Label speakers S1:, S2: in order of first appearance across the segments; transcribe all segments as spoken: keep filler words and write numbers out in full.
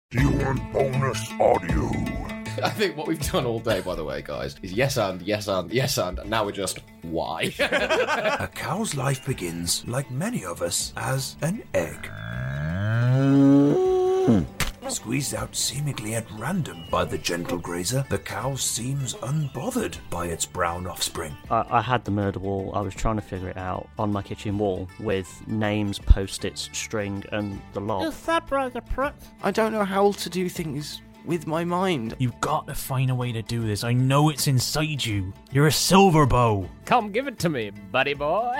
S1: Do you want bonus audio?
S2: I think what we've done all day, by the way, guys, is yes and, yes and, yes and, and now we're just, why?
S3: A cow's life begins, like many of us, as an egg. Squeezed out seemingly at random by the gentle grazer, the cow seems unbothered by its brown offspring.
S4: I, I had the murder wall. I was trying to figure it out on my kitchen wall with names, post-its, string, and the lot.
S5: Is that brother prick?
S6: I don't know how to do things with my mind.
S5: You've got to find a way to do this. I know it's inside you. You're a silver bow.
S7: Come give it to me, buddy boy.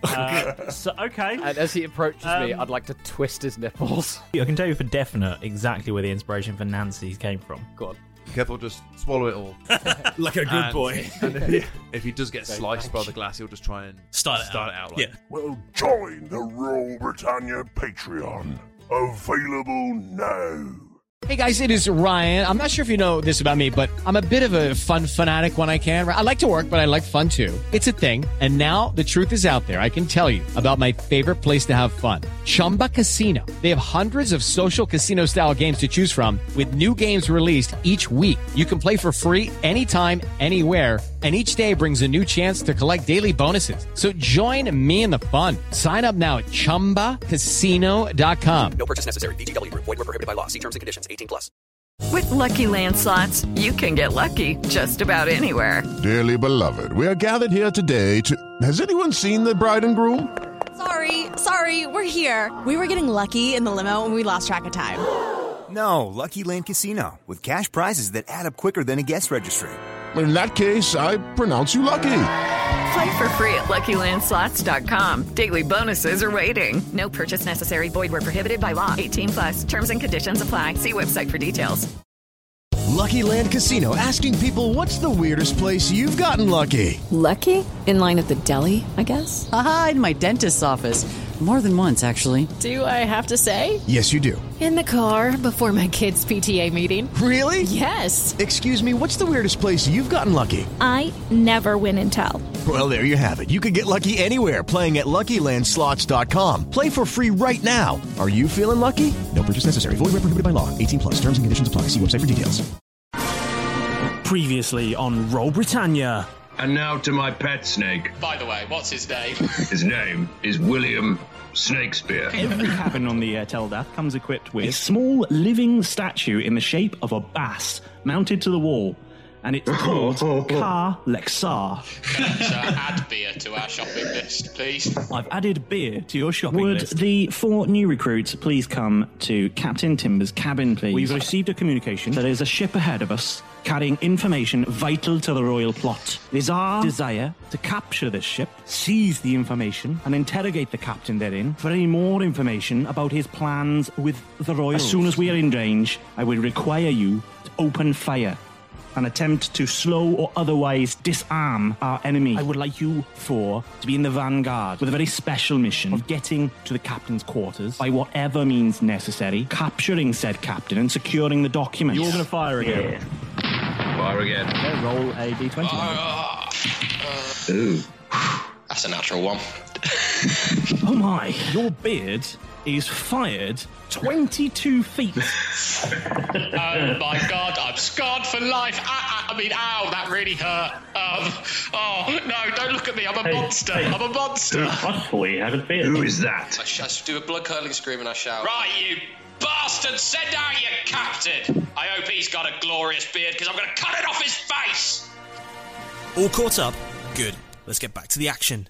S5: Uh, so, okay.
S7: And as he approaches
S5: Um,
S7: me, I'd like to twist his nipples.
S5: I can tell you for definite exactly where the inspiration for Nancy's came from.
S7: Go on.
S8: Careful, just swallow it all.
S9: Like a good
S8: And-
S9: boy.
S8: And if, he, if he does get sliced by the glass, he'll just try and
S9: Start it
S8: start
S9: out.
S8: it out. Like,
S9: Yeah.
S1: Well, join the Royal Britannia Patreon. Available now.
S10: Hey guys, it is Ryan. I'm not sure if you know this about me, but I'm a bit of a fun fanatic when I can. I like to work, but I like fun too. It's a thing. And now the truth is out there. I can tell you about my favorite place to have fun. Chumba Casino. They have hundreds of social casino style games to choose from with new games released each week. You can play for free anytime, anywhere. And each day brings a new chance to collect daily bonuses. So join me in the fun. Sign up now at chumba casino dot com.
S11: No purchase necessary. V G W. Void where prohibited by law. See terms and conditions. eighteen plus.
S12: With Lucky Land Slots, you can get lucky just about anywhere.
S1: Dearly beloved, we are gathered here today to... Has anyone seen the bride and groom?
S13: Sorry, sorry, we're here. We were getting lucky in the limo and we lost track of time.
S14: No, Lucky Land Casino, with cash prizes that add up quicker than a guest registry.
S1: In that case, I pronounce you lucky.
S12: Play for free at lucky land slots dot com. Daily bonuses are waiting. No purchase necessary. Void where prohibited by law. eighteen plus. Terms and conditions apply. See website for details.
S15: Lucky Land Casino, asking people, what's the weirdest place you've gotten lucky?
S16: Lucky? In line at the deli, I guess?
S17: Aha, in my dentist's office. More than once, actually.
S16: Do I have to say?
S15: Yes, you do.
S16: In the car before my kids' P T A meeting.
S15: Really?
S16: Yes.
S15: Excuse me, what's the weirdest place you've gotten lucky?
S18: I never win and tell.
S15: Well, there you have it. You can get lucky anywhere, playing at lucky land slots dot com. Play for free right now. Are you feeling lucky? No purchase necessary. Void where prohibited by law. eighteen plus. Terms and conditions apply. See website for details.
S5: Previously on Roll Britannia.
S19: And now to my pet snake.
S2: By the way, what's his name?
S19: His name is William Snakespeare.
S5: Every cabin on the uh, Teldath comes equipped with a small living statue in the shape of a bass mounted to the wall. And it's called Car Lexar.
S2: So add beer to our shopping list, please.
S5: I've added beer to your shopping
S20: Would
S5: list. Would the four new recruits please come to Captain Timber's cabin, please? We've received a communication that there's a ship ahead of us carrying information vital to the royal plot. It is our desire to capture this ship, seize the information, and interrogate the captain therein for any more information about his plans with the royals. As soon as we are in range, I will require you to open fire and attempt to slow or otherwise disarm our enemy. I would like you four to be in the vanguard with a very special mission of getting to the captain's quarters by whatever means necessary, capturing said captain and securing the documents. You're going to fire again.
S19: Yeah. Fire again.
S5: Okay, roll a d twenty.
S2: Uh, uh,
S19: Ooh.
S2: That's a natural one.
S5: Oh my, your beard is fired twenty-two feet.
S2: Oh my god, I'm scarred for life. I, I, I mean, ow, that really hurt. Um, oh, no, don't look at me. I'm a hey, monster. Hey. I'm a monster.
S19: Possibly, I have Who is that?
S2: I, sh- I do a blood-curdling scream and I shout, right, you bastard, send out your captain. I hope he's got a glorious beard because I'm going to cut it off his face.
S9: All caught up? Good. Let's get back to the action.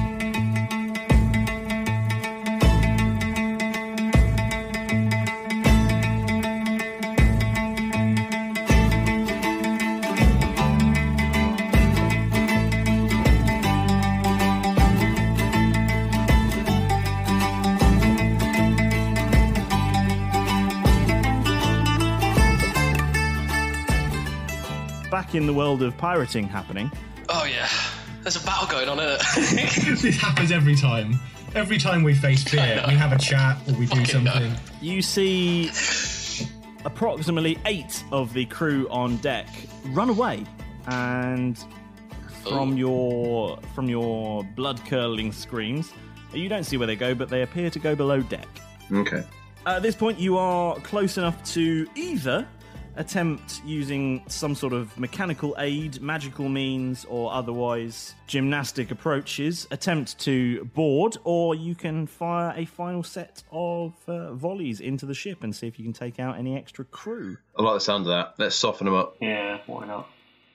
S5: Back in the world of pirating happening.
S2: Oh yeah, there's a battle going on, isn't
S21: it? This happens every time. Every time we face fear, we have a chat or we do something.
S5: No. You see approximately eight of the crew on deck run away, and from Ooh. your from your blood curdling screams, you don't see where they go, but they appear to go below deck.
S19: Okay.
S5: At this point, you are close enough to either attempt using some sort of mechanical aid, magical means, or otherwise gymnastic approaches, attempt to board, or you can fire a final set of uh, volleys into the ship and see if you can take out any extra crew.
S20: I like the sound of that. Let's soften them up.
S22: Yeah, why not?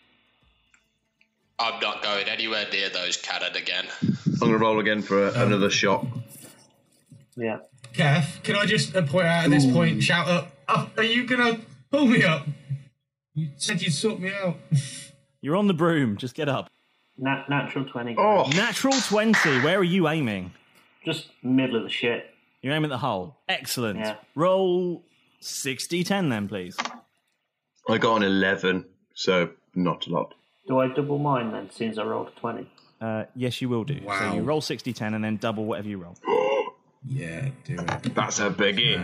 S2: I'm not going anywhere near those cannon again.
S20: I'm going to roll again for a, um, another shot.
S22: Yeah.
S21: Kev, can I just uh, point out at this Ooh. point, shout up, oh, are you going to pull me up? You said you'd sort me out.
S5: You're on the broom, just get up.
S22: Nat- natural twenty.
S5: Oh. Natural twenty, where are you aiming?
S22: Just middle of the ship.
S5: You're aiming at the hull. Excellent.
S22: Yeah.
S5: Roll sixty ten then, please.
S20: I got an eleven, so not a lot.
S22: Do I double mine then, since I rolled a twenty?
S5: Uh, yes, you will do.
S21: Wow.
S5: So you roll sixty ten and then double whatever you roll.
S21: Yeah, do it.
S20: That's a biggie.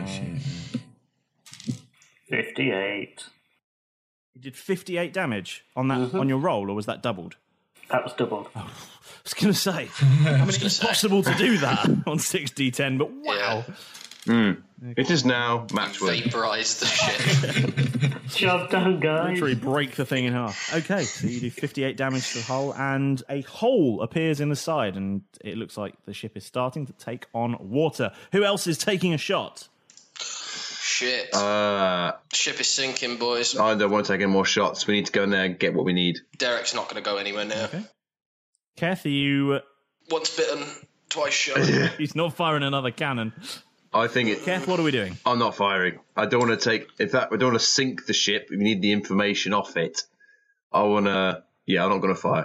S22: fifty-eight.
S5: You did fifty-eight damage on that
S22: mm-hmm.
S5: on your roll, or was that doubled?
S22: That was doubled.
S5: Oh, I was going to say, I mean, it's possible to do that on sixty ten, but wow.
S20: Yeah. Mm. It is now match win.
S2: Vaporise the ship.
S22: Job done, guys.
S5: Literally break the thing in half. Okay, so you do fifty-eight damage to the hull, and a hole appears in the side, and it looks like the ship is starting to take on water. Who else is taking a shot?
S2: Shit.
S20: Uh,
S2: ship is sinking, boys.
S20: I don't want to take any more shots. We need to go in there and get what we need.
S2: Derek's not going to go anywhere near.
S5: Okay. Kath, are you...
S2: Once bitten, twice shy.
S5: He's not firing another cannon.
S20: I think it...
S5: Kath, what are we doing?
S20: I'm not firing. I don't want to take... In fact, I don't want to sink the ship. We need the information off it. I want to... Yeah, I'm not going to fire.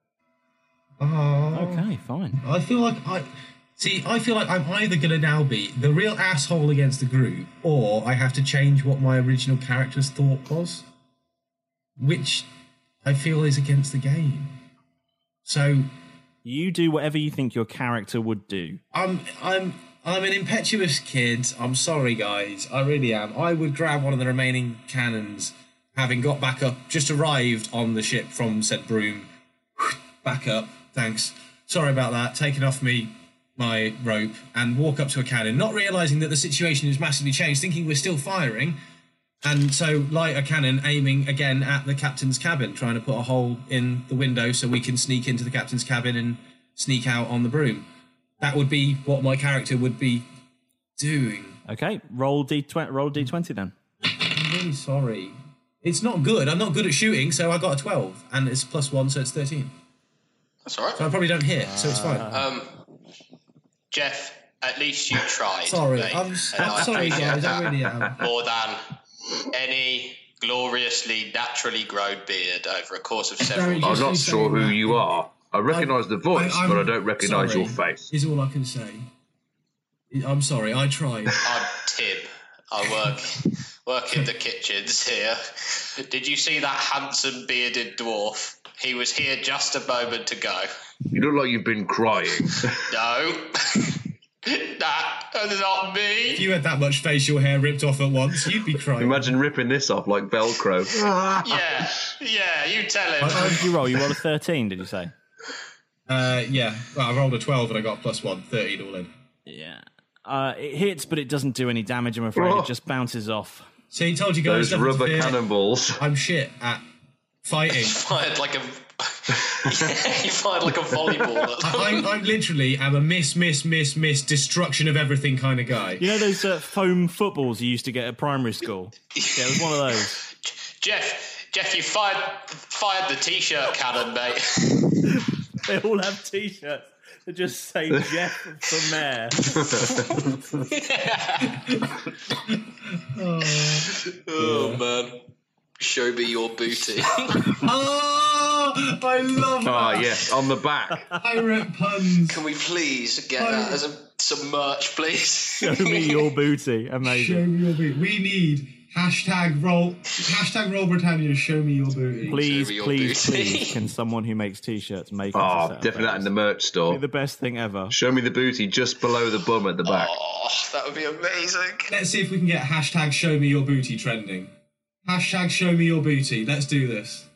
S21: Oh.
S5: Okay, fine.
S21: I feel like I... See, I feel like I'm either going to now be the real asshole against the group, or I have to change what my original character's thought was, which I feel is against the game. So...
S5: You do whatever you think your character would do.
S21: I'm... I'm... I'm an impetuous kid. I'm sorry, guys. I really am. I would grab one of the remaining cannons, having got back up, just arrived on the ship from said broom. Back up. Thanks. Sorry about that. Taking off me my rope and walk up to a cannon, not realising that the situation has massively changed, thinking we're still firing. And so light a cannon, aiming again at the captain's cabin, trying to put a hole in the window so we can sneak into the captain's cabin and sneak out on the broom. That would be what my character would be doing.
S5: Okay, roll d twenty. Roll d twenty then.
S21: I'm really sorry. It's not good. I'm not good at shooting, so I got a twelve, and it's plus one, so it's thirteen.
S2: That's all right.
S21: So I probably don't hit, so it's fine.
S2: Um, Jeff, at least you tried.
S21: Sorry,
S2: mate,
S21: I'm, I'm sorry, guys. I really am.
S2: More than any gloriously naturally grown beard over a course of several years.
S20: I'm not sure who you are. I recognise the voice,
S21: I,
S20: but I don't recognise your face.
S21: Is all I can say. I'm sorry, I tried.
S2: I'm Tib. I work work in the kitchens here. Did you see that handsome bearded dwarf? He was here just a moment ago.
S20: You look like you've been crying.
S2: No. That's not me.
S21: If you had that much facial hair ripped off at once, you'd be crying.
S20: Imagine ripping this off like Velcro.
S2: yeah, yeah, you tell him.
S5: How did you roll? You rolled a thirteen, did you say?
S21: Uh, yeah. Well, I rolled a twelve and I got a plus one. thirteen all in.
S5: Yeah. Uh, it hits, but it doesn't do any damage, I'm afraid.
S21: Oh.
S5: It just bounces off.
S21: See, he told you guys.
S20: Those rubber cannonballs.
S21: I'm shit at fighting.
S2: Fired like a... yeah, he fired like a volleyball at them.
S21: I'm, I'm literally am a miss, miss, miss, miss, destruction of everything kind of guy.
S5: You know those uh, foam footballs you used to get at primary school? Yeah, it was one of those.
S2: Jeff, Jeff, you fired fired the t-shirt cannon, mate.
S5: They all have t-shirts that just say Jeff for mayor.
S21: oh,
S2: oh man. Show me your booty.
S21: Oh, I love that.
S20: Oh, yes, on the back.
S21: Pirate puns.
S2: Can we please get that as a, some merch, please?
S5: Show me your booty. Amazing.
S21: Show me your booty. We need hashtag roll, hashtag roll Britannia, show me your booty.
S5: Please,
S2: your
S5: please,
S2: booty.
S5: please, can someone who makes t-shirts make it?
S20: Oh, definitely that in the merch store.
S5: It'd be the best thing ever.
S20: Show me the booty just below the bum at the back.
S2: Oh, that would be amazing.
S21: Let's see if we can get hashtag show me your booty trending. Hashtag show me your booty. Let's do this.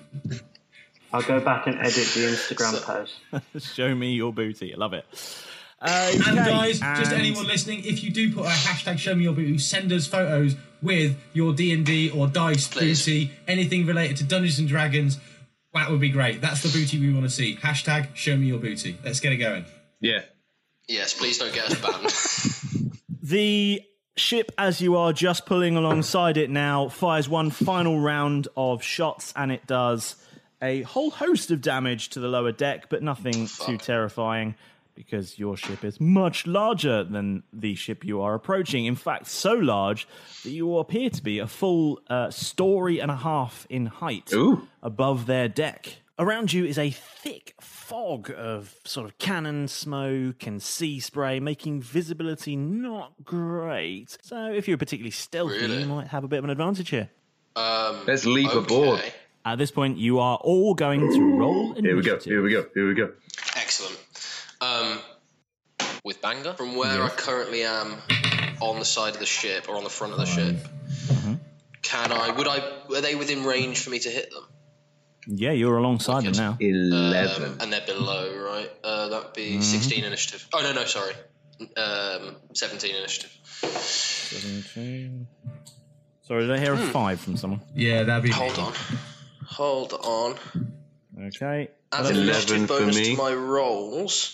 S22: I'll go back and edit the Instagram post.
S5: Show me your booty. I love it. Okay,
S21: and guys, just
S5: and-
S21: anyone listening, if you do put a hashtag show me your booty, send us photos with your D and D or dice booty, anything related to Dungeons and Dragons. That would be great. That's the booty we want to see. Hashtag show me your booty. Let's get it going.
S20: Yeah.
S2: Yes, please don't get us banned.
S5: The ship, as you are just pulling alongside it now, fires one final round of shots, and it does a whole host of damage to the lower deck, but nothing too terrifying, because your ship is much larger than the ship you are approaching. In fact, so large that you appear to be a full uh, story and a half in height
S20: Ooh.
S5: above their deck. Around you is a thick fog of sort of cannon smoke and sea spray, making visibility not great. So if you're particularly stealthy,
S2: Really?
S5: you might have a bit of an advantage here.
S2: Um,
S20: Let's leap
S2: okay.
S20: aboard.
S5: At this point, you are all going to roll initiative.
S20: Here we go. Here we go. Here we go.
S2: Excellent. Um, with Banga, from where
S5: Yes.
S2: I currently am on the side of the ship or on the front of the ship,
S5: Mm-hmm.
S2: can I? Would I? Are they within range for me to hit them?
S5: Yeah, you're alongside them now.
S20: Eleven.
S2: Um, and they're below, right? Uh, that'd be
S5: Mhm.
S2: sixteen initiative. Oh no, no, sorry, um, seventeen initiative.
S5: seventeen. Sorry, did I hear a five from someone?
S21: Yeah, that'd be.
S2: Hold on. Hold on.
S5: Okay.
S2: Add
S5: Well,
S2: an
S5: that's-
S2: initiative
S20: for
S2: bonus
S20: me.
S2: to my rolls.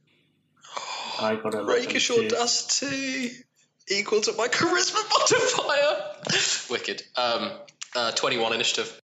S22: I got a
S2: Rakish audacity equal to my charisma modifier. Wicked. Um, uh, twenty-one initiative.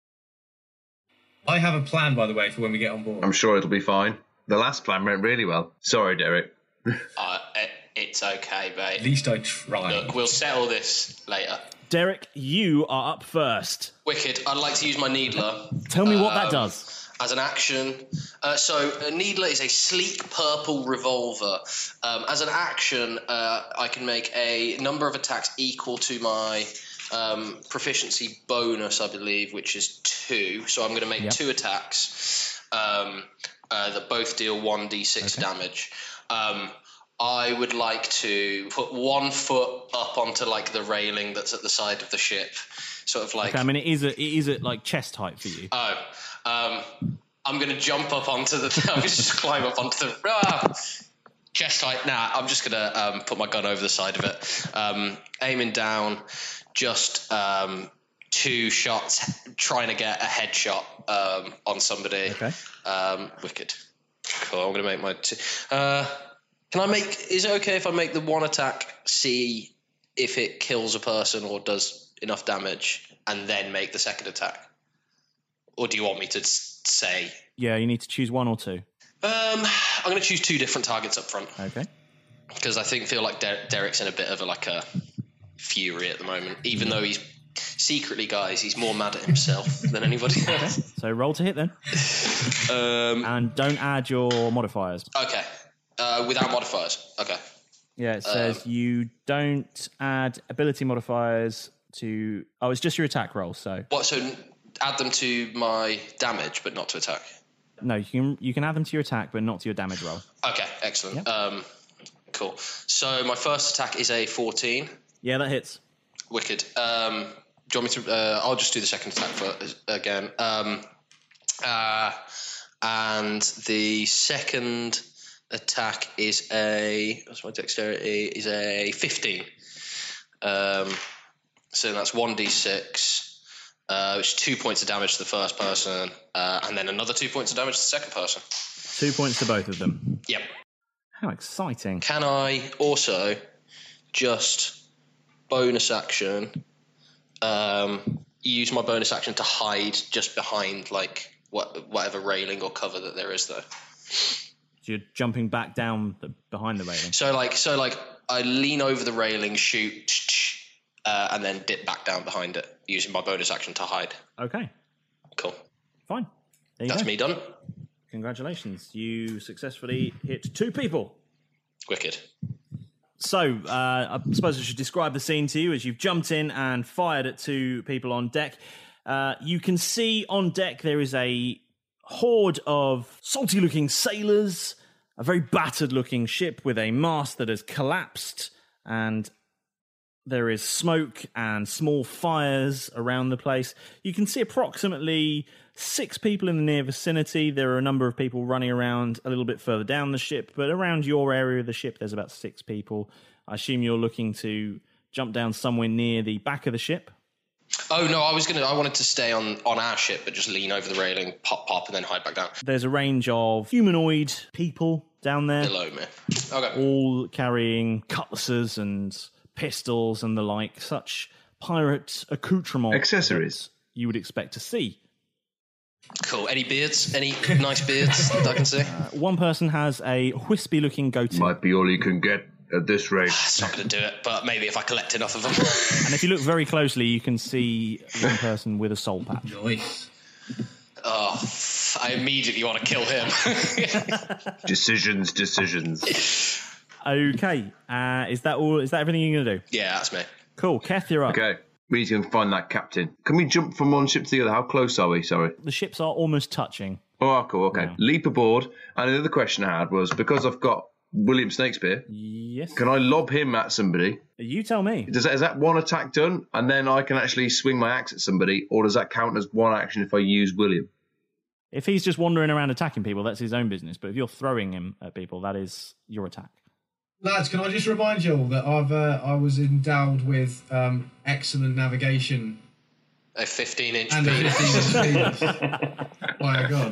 S21: I have a plan, by the way, for when we get on board.
S20: I'm sure it'll be fine. The last plan went really well. Sorry, Derek.
S2: Uh, it, it's okay,
S21: At
S2: mate.
S21: least I tried.
S2: Look, we'll settle this later.
S5: Derek, you are up first.
S2: Wicked. I'd like to use my Needler.
S5: Tell me what that
S2: Um,
S5: does.
S2: As an action. Uh, so, a Needler is a sleek purple revolver. Um, as an action, uh, I can make a number of attacks equal to my um, proficiency bonus, I believe, which is two. So, I'm going to make
S5: Yep.
S2: two attacks um, uh, that both deal one d six damage. Um, I would like to put one foot up onto like the railing that's at the side of the ship, sort of like.
S5: Okay, I mean, it is a, it is at like chest height for you.
S2: Oh, um, I'm going to jump up onto the. I'm going to just climb up onto the. Ah, chest height. Nah, I'm just going to um, put my gun over the side of it, um, aiming down, just um, two shots, trying to get a headshot um, on somebody.
S5: Okay.
S2: Um, wicked. Cool. I'm going to make my two. Uh, can I make? Is it okay if I make the one attack see if it kills a person or does enough damage, and then make the second attack? Or do you want me to s- say?
S5: Yeah, you need to choose one or two.
S2: Um, I'm going to choose two different targets up front
S5: Okay.
S2: because I think feel like Der- Derek's in a bit of a like a fury at the moment, even though he's secretly, guys, he's more mad at himself than anybody else.
S5: So roll to hit then.
S2: Um,
S5: And don't add your modifiers.
S2: okay, uh, without modifiers. Okay.
S5: Yeah, it says
S2: Um,
S5: you don't add ability modifiers to... Oh, it's just your attack roll, so...
S2: What? So add them to my damage, but not to attack.
S5: No, you can you can add them to your attack, but not to your damage roll.
S2: Okay, excellent. Um, cool. So my first attack is a fourteen.
S5: Yeah, that hits.
S2: Wicked. Um, do you want me to? Uh, I'll just do the second attack for, again. Um, uh, and the second attack is a. What's my dexterity? Is a fifteen. Um, so that's one d six. Uh, which is two points of damage to the first person, uh, and then another two points of damage to the second person.
S5: Two points to both of them.
S2: Yep.
S5: How exciting.
S2: Can I also just bonus action um, use my bonus action to hide just behind like what, whatever railing or cover that there is there?
S5: So you're jumping back down the, behind the railing.
S2: So like so like I lean over the railing, shoot, uh, and then dip back down behind it using my bonus action to hide.
S5: Okay.
S2: Cool.
S5: Fine. There you
S2: That's
S5: go.
S2: me done.
S5: Congratulations. You successfully hit two people.
S2: Wicked.
S5: So, uh, I suppose I should describe the scene to you as you've jumped in and fired at two people on deck. Uh, you can see on deck there is a horde of salty-looking sailors, a very battered-looking ship with a mast that has collapsed, and There is smoke and small fires around the place. You can see approximately six people in the near vicinity. There are a number of people running around a little bit further down the ship, but around your area of the ship, there's about six people. I assume you're looking to jump down somewhere near the back of the ship.
S2: Oh no, I was gonna. I wanted to stay on, on our ship, but just lean over the railing, pop, pop, and then hide back down.
S5: There's a range of humanoid people down there,
S2: Below me. Okay.
S5: all carrying cutlasses and pistols and the like, such pirate accoutrements,
S20: accessories
S5: you would expect to see.
S2: Cool. Any beards? Any nice beards that I can see?
S5: Uh, one person has a wispy-looking goatee.
S20: Might be all you can get at this rate.
S2: It's not going to do it, but maybe if I collect enough of them.
S5: And if you look very closely, you can see one person with a soul patch.
S21: Nice.
S2: Oh, I immediately want to kill him.
S20: Decisions, decisions.
S5: Okay, uh, is that all? Is that everything you're going to do?
S2: Yeah, that's me.
S5: Cool, Keth, you're up.
S20: Okay, we need to find that captain. Can we jump from one ship to the other? How close are we? Sorry.
S5: The ships are almost touching.
S20: Oh, cool. Okay,
S5: Yeah.
S20: leap aboard. And the other question I had was, because I've got William Snakespeare,
S5: Yes.
S20: can I lob him at somebody?
S5: You tell me.
S20: Does that, is that one attack done, and then I can actually swing my axe at somebody, or does that count as one action if I use William?
S5: If he's just wandering around attacking people, that's his own business. But if you're throwing him at people, that is your attack.
S21: Lads, can I just remind you all that I've uh, I was endowed with um, excellent navigation
S2: A fifteen-inch
S21: and a
S2: penis.
S21: fifteen-inch penis. My God.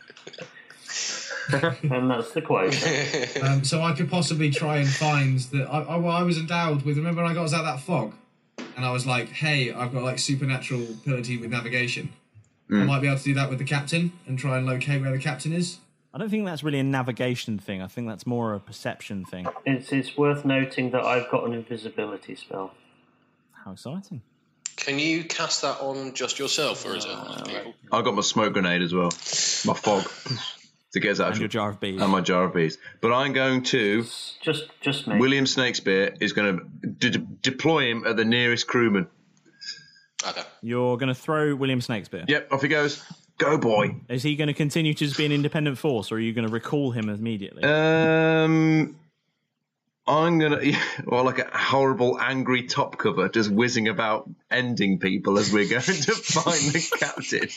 S22: And that's the quote.
S21: Um, so I could possibly try and find that. I, I, well, I was endowed with. Remember, when I got us out of that fog, and I was like, "Hey, I've got like supernatural ability with navigation. I
S20: Mm.
S21: might be able to do that with the captain and try and locate where the captain is."
S5: I don't think that's really a navigation thing. I think that's more a perception thing.
S22: It's, it's worth noting that I've got an invisibility spell.
S5: How exciting.
S2: Can you cast that on just yourself, or is it on other people?
S20: I got my smoke grenade as well. My fog. To get that
S5: And your jar of bees.
S20: And my jar of bees. But I'm going to...
S22: Just just me.
S20: William Snakespeare is going to de- deploy him at the nearest crewman.
S2: Okay.
S5: You're going to throw William Snakespeare?
S20: Yep, off he goes. Go, boy.
S5: Is he going to continue to just be an independent force, or are you going to recall him immediately?
S20: Um, I'm going to... Well, like a horrible, angry top cover just whizzing about ending people as we're going to find the captain.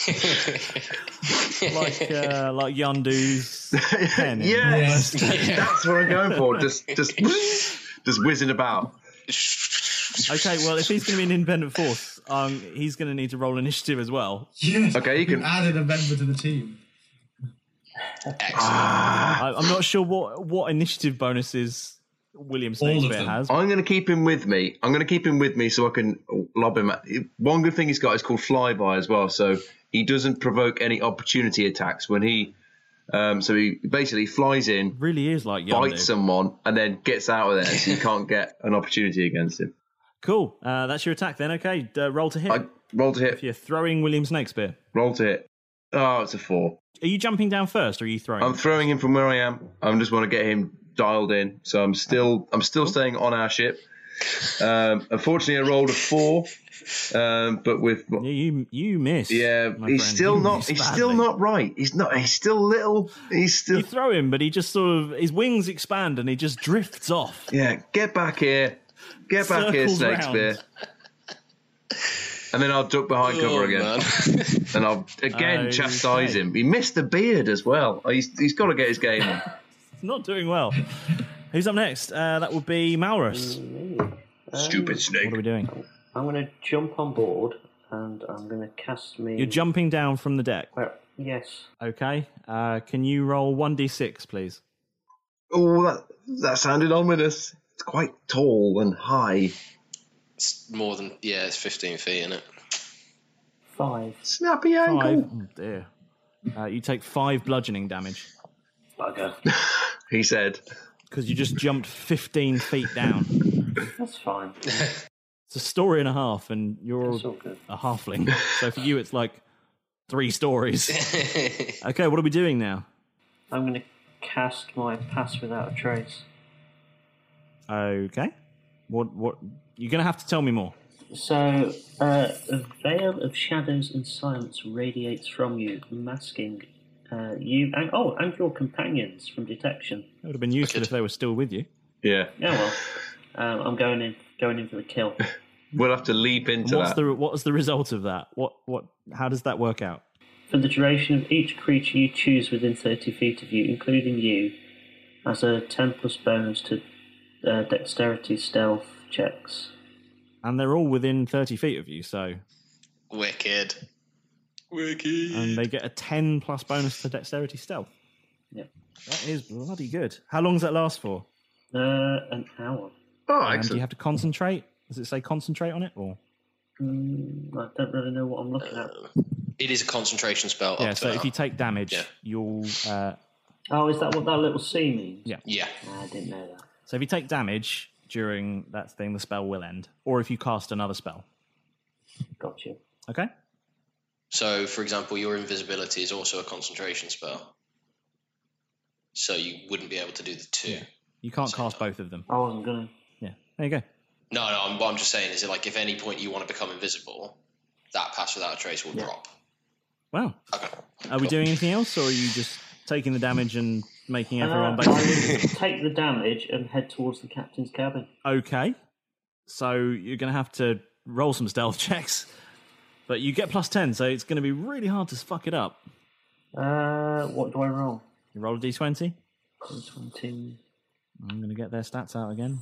S5: like uh, like Yondu's pen. in-
S20: Yes, that's what I'm going for. Just, just, just whizzing about.
S5: Okay, well, if he's going to be an independent force, um, he's going to need to roll initiative as well.
S21: Yes.
S20: Okay, you can
S21: added a member to the team.
S5: I, I'm not sure what, what initiative bonuses William Snakespeare has.
S20: I'm going to keep him with me. I'm going to keep him with me so I can lob him. At, one good thing he's got is called flyby as well, so he doesn't provoke any opportunity attacks when he. Um, so he basically flies in,
S5: really is like Yondu.
S20: bites someone, and then gets out of there, so you can't get an opportunity against him.
S5: Cool. Uh, that's your attack then. Okay, uh, roll to hit.
S20: I roll to hit.
S5: If you're throwing William Snakespeare.
S20: Roll to hit. Oh, it's a four.
S5: Are you jumping down first, or are you throwing?
S20: I'm throwing him from where I am. I just want to get him dialed in. So I'm still, I'm still staying on our ship. Um, unfortunately, I rolled a four, um, but with
S5: yeah, you you missed.
S20: Yeah,
S5: my
S20: he's
S5: friend.
S20: still
S5: You
S20: not.
S5: missed
S20: He's
S5: badly.
S20: still not right. He's not. He's still little. He's still.
S5: You throw him, but he just sort of his wings expand and he just drifts off.
S20: Yeah, get back here. Get back here,
S5: Circles
S20: Snakespeare.
S5: round.
S20: And then I'll duck behind cover
S2: Oh,
S20: again. And I'll again
S5: Okay.
S20: chastise him. He missed the beard as well. He's, he's got to get his game on.
S5: He's not doing well. Who's up next? Uh, that would be Malrus.
S20: Stupid snake.
S5: What are we doing?
S22: I'm going to jump on board and I'm going to cast me.
S5: You're jumping down from the deck.
S22: Well, yes.
S5: Okay. Uh, can you roll one d six, please?
S20: Oh, that that sounded ominous. It's quite tall and high.
S2: It's more than yeah, it's fifteen feet, isn't it?
S22: Five.
S20: Snappy ankle.
S5: Five. Oh dear. Uh, you take five bludgeoning damage
S22: Bugger.
S20: He said.
S5: because you just jumped fifteen feet down.
S22: That's fine.
S5: It's a story and a half, and you're
S22: It's all good.
S5: a halfling. So for you, it's like three stories. Okay, what are we doing now?
S22: I'm going to cast my Pass Without a Trace.
S5: Okay. What? What? You're going to have to tell me more.
S22: So, uh, a veil of shadows and silence radiates from you, masking uh, you and oh, and your companions from detection.
S5: It would have been useful if they were still with you.
S20: Yeah.
S22: Yeah, well, um, I'm going in going in for the kill.
S20: We'll have to leap into
S5: What's
S20: that.
S5: the what was the result of that? What what? How does that work out?
S22: For the duration of each creature you choose within thirty feet of you, including you, has a ten plus bonus to uh, dexterity stealth checks.
S5: And they're all within thirty feet of you, so
S2: Wicked. Wicked.
S5: and they get a ten plus bonus to dexterity stealth.
S22: Yep.
S5: That is bloody good. How long does that last for?
S22: Uh, an hour.
S20: Oh,
S5: And do
S20: excellent.
S5: you have to concentrate? Does it say concentrate on it, or
S22: Mm, I don't really know what I'm looking at.
S2: It is a concentration spell.
S5: yeah?
S2: up
S5: So
S2: to
S5: if you take damage,
S2: Yeah.
S5: you'll uh,
S22: Oh, is that what that little C means?
S5: yeah.
S2: Yeah.
S22: I didn't know that.
S5: So if you take damage during that thing, the spell will end, or if you cast another spell.
S22: Gotcha.
S5: Okay.
S2: So, for example, your invisibility is also a concentration spell. So you wouldn't be able to do the two.
S5: You can't cast both of them.
S22: I wasn't gonna.
S5: Yeah. There you go.
S2: No, no. I'm, what I'm just saying is, that, like, if any point you want to become invisible, that pass without a trace will drop.
S5: Wow.
S2: Okay.
S5: Are we doing anything else, or are you just taking the damage and making everyone
S22: Uh, I
S5: basically...
S22: would take the damage and head towards the captain's cabin.
S5: Okay. So you're going to have to roll some stealth checks. But you get plus ten, so it's going to be really hard to fuck it up.
S22: Uh, what do I roll?
S5: You roll a d twenty.
S22: twenty.
S5: I'm going to get their stats out again.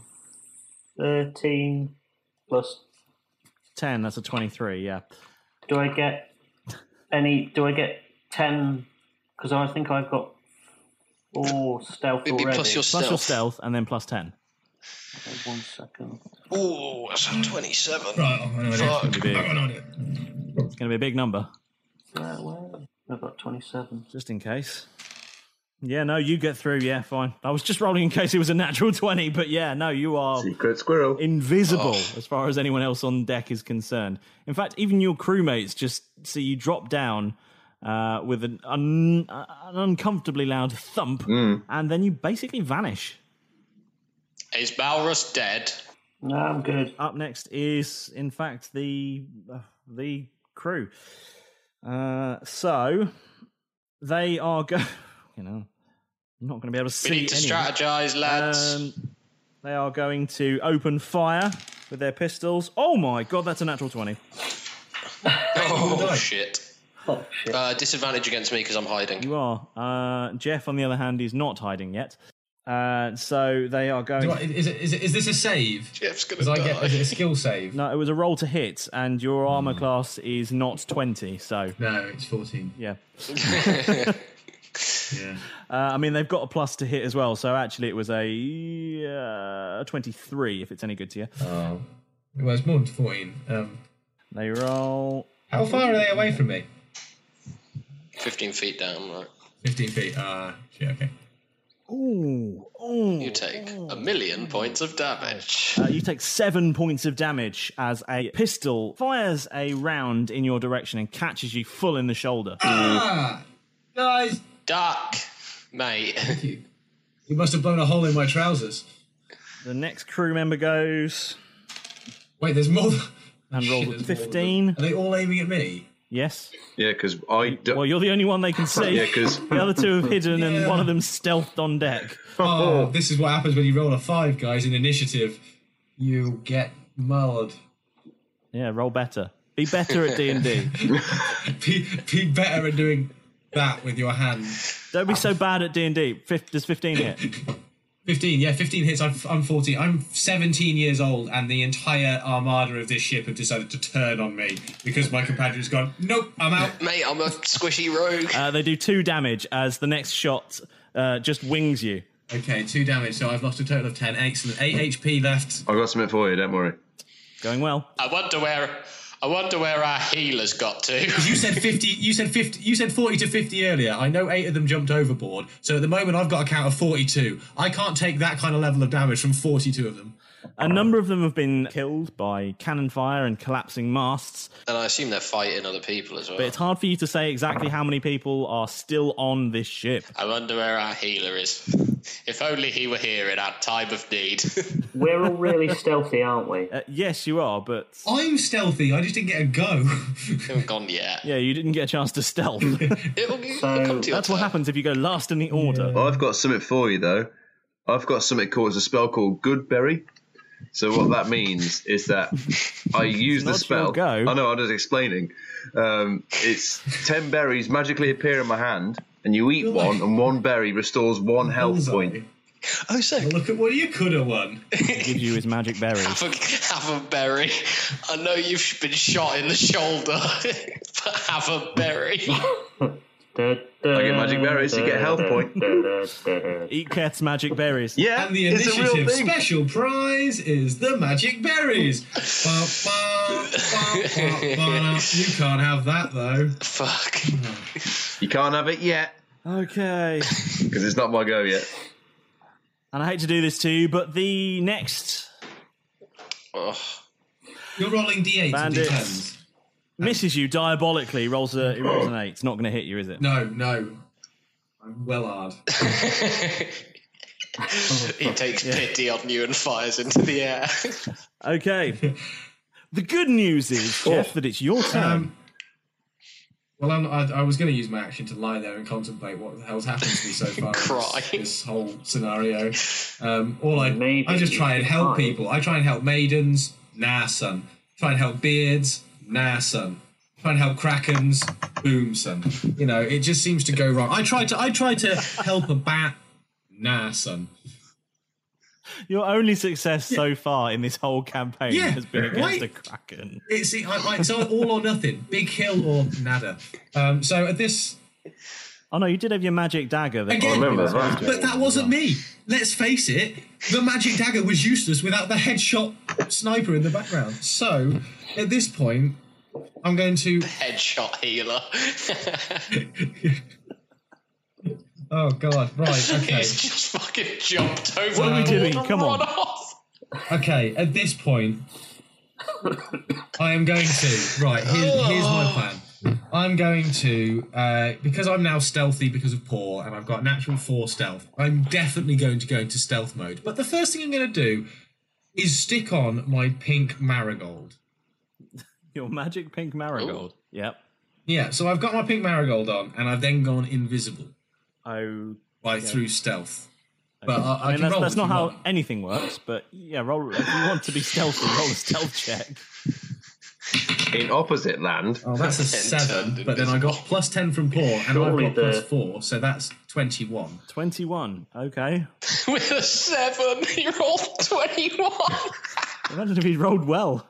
S22: thirteen plus.
S5: ten, that's a twenty-three, yeah.
S22: Do I get any? Do I get ten? Because I think I've got four stealth
S2: It'd be
S22: already.
S2: plus your
S5: Plus your
S2: stealth.
S5: stealth, and then plus ten.
S22: Okay, one second.
S2: Ooh, that's a twenty-seven.
S21: Right, I'm going
S2: Fuck.
S5: It's going
S21: Hang on it.
S5: to be a big number,
S22: Uh, where? I've got twenty-seven.
S5: just in case. Yeah, no, you get through, yeah, fine. I was just rolling in case it was a natural twenty, but yeah, no, you are
S20: Secret squirrel.
S5: invisible
S2: Oh.
S5: as far as anyone else on deck is concerned. In fact, even your crewmates just see you drop down uh, with an, un- an uncomfortably loud thump, and then you basically vanish.
S2: Is Balrus dead?
S22: No, I'm good.
S5: Up next is, in fact, the uh, the crew. Uh, so they are going. You know, I'm not going to be able to see.
S2: We need to
S5: any.
S2: strategize, lads.
S5: Um, they are going to open fire with their pistols. Oh my god, that's a natural twenty.
S2: oh, shit.
S22: Oh shit.
S2: Uh, disadvantage against me because I'm hiding.
S5: You are. Uh, Jeff, on the other hand, is not hiding yet. Uh, so they are going.
S21: Do I, is, it, is, it, is this a save?
S2: Jeff's gonna
S21: Is, I
S2: die.
S21: get, is it a skill save?
S5: No, it was a roll to hit, and your armor class is not twenty. So
S21: No, it's fourteen.
S5: yeah.
S21: Yeah.
S5: Uh, I mean, they've got a plus to hit as well. So actually, it was a uh, twenty-three. If it's any good to you,
S21: Oh. Well, it's more than fourteen. Um,
S5: they roll.
S21: how far are they away from me?
S2: fifteen feet down, right?
S21: fifteen feet. Ah, uh, shit, okay.
S5: Ooh, ooh.
S2: You take a million points of damage.
S5: Uh, you take seven points of damage as a pistol fires a round in your direction and catches you full in the shoulder.
S21: Ah! Guys!
S2: Duck, mate.
S21: Thank you. You must have blown a hole in my trousers.
S5: The next crew member goes
S21: Wait, there's more.
S5: and
S21: Shit,
S5: rolls
S21: there's
S5: a
S21: more than-
S5: fifteen.
S21: Are they all aiming at me?
S5: Yes.
S20: Yeah, because I. Do-
S5: Well, you're the only one they can see.
S20: Yeah, 'cause-
S5: the other two have hidden, and
S21: Yeah.
S5: one of them's stealthed on deck.
S21: Oh, this is what happens when you roll a five, guys, in initiative. You get mulled.
S5: Yeah, roll better. Be better at D and D.
S21: Be, be better at doing that with your hand.
S5: Don't be so bad at D and D. Does fifteen hit?
S21: fifteen, yeah, fifteen hits. I'm, I'm fourteen. I'm seventeen years old, and the entire armada of this ship have decided to turn on me because my companion's gone, nope, I'm out.
S2: Mate, I'm a squishy rogue.
S5: Uh, they do two damage as the next shot uh, just wings you.
S21: Okay, two damage, so I've lost a total of ten. Excellent. eight H P left.
S20: I've got something for you, don't worry.
S5: Going well.
S2: I wonder where I wonder where our healer's got to.
S21: You said fifty. You said fifty. You said forty to fifty earlier. I know eight of them jumped overboard. So at the moment, I've got a count of forty-two. I can't take that kind of level of damage from forty-two of them.
S5: A number of them have been killed by cannon fire and collapsing masts,
S2: And I assume they're fighting other people as well.
S5: but it's hard for you to say exactly how many people are still on this ship.
S2: I wonder where our healer is. If only he were here in our time of need.
S22: We're all really stealthy, aren't we?
S5: Uh, yes, you are, but
S21: I'm stealthy. I just didn't get a go.
S2: haven't gone yet.
S5: yeah, you didn't get a chance to stealth.
S2: It'll, it'll come to your
S5: That's what
S2: turn.
S5: happens if you go last in the order.
S20: I've got something for you, though. I've got something called, it's a spell called Goodberry. So what that means is that I use the
S5: Not
S20: spell.
S5: your go.
S20: I know, I'm just explaining. Um, it's ten berries magically appear in my hand, and you eat one, and one berry restores one health
S21: Bullseye.
S20: point.
S2: Oh, so
S21: Look at what you could have won.
S5: Gives you his magic berries.
S2: have a, have a berry. I know you've been shot in the shoulder, but have a berry.
S20: I get magic berries, you get a health point.
S5: Eat Keth's magic berries.
S20: Yeah,
S21: And the
S20: it's a real
S21: initiative
S20: thing.
S21: special prize is the magic berries. Ba, ba, ba, ba, ba. You can't have that though.
S2: Fuck.
S20: You can't have it yet,
S5: Okay.
S20: because it's not my go yet.
S5: And I hate to do this to you, but the next
S2: Oh.
S21: You're rolling d eights and d
S5: Bandits
S21: tens.
S5: misses you diabolically. Rolls a he rolls an eight. It's not going to hit you, is it?
S21: No, no. I'm well hard.
S2: He takes pity on you and fires into the air.
S5: Okay. The good news is, Jeff, that it's your turn.
S21: Um, well, I'm, I, I was going to use my action to lie there and contemplate what the hell's happened to me so far
S2: Cry.
S21: in this, this whole scenario. Um, all I,
S22: Maybe
S21: I just
S22: you
S21: try and
S22: should
S21: help
S22: hide.
S21: people. I try and help maidens. Nah, son. Try and help beards. Nah, son. Try and help krakens. Boom, son. You know, it just seems to go wrong. I tried to. I tried to help a bat. Nah, son.
S5: Your only success so far in this whole campaign
S21: Yeah,
S5: has been against
S21: right.
S5: a kraken.
S21: It's, I, I, it's all or nothing. Big hill or nada. Um, so at this.
S5: Oh no, you did have your magic dagger. That
S21: Again,
S20: remember that.
S21: but that wasn't me. Let's face it, the magic dagger was useless without the headshot sniper in the background. So, at this point, I'm going to...
S2: Headshot healer.
S21: Oh, God, right, okay.
S2: He's just fucking jumped over.
S5: What are we
S2: the
S5: doing?
S2: wall and
S5: Come on.
S2: run off.
S21: Okay, at this point, I am going to... Right, here, here's my plan. I'm going to, uh, because I'm now stealthy because of Paw, and I've got natural four stealth, I'm definitely going to go into stealth mode. But the first thing I'm going to do is stick on my pink marigold.
S5: Your magic pink marigold. Ooh. Yep.
S21: Yeah, so I've got my pink marigold on, and I've then gone invisible.
S5: Oh.
S21: By
S5: yeah.
S21: through stealth.
S5: Okay.
S21: But I, I,
S5: I mean,
S21: can
S5: that's,
S21: roll
S5: that's
S21: if
S5: not
S21: you
S5: how
S21: want.
S5: anything works, but yeah, roll. If you want to be stealthy, roll a stealth check.
S20: In opposite land.
S21: Oh, that's a seven, but then I got plus ten from Paw, and
S22: Surely
S21: I've got
S22: the-
S21: plus four, so that's twenty-one.
S5: twenty-one. Okay.
S2: With a seven, he rolled twenty-one.
S5: Imagine if he rolled well.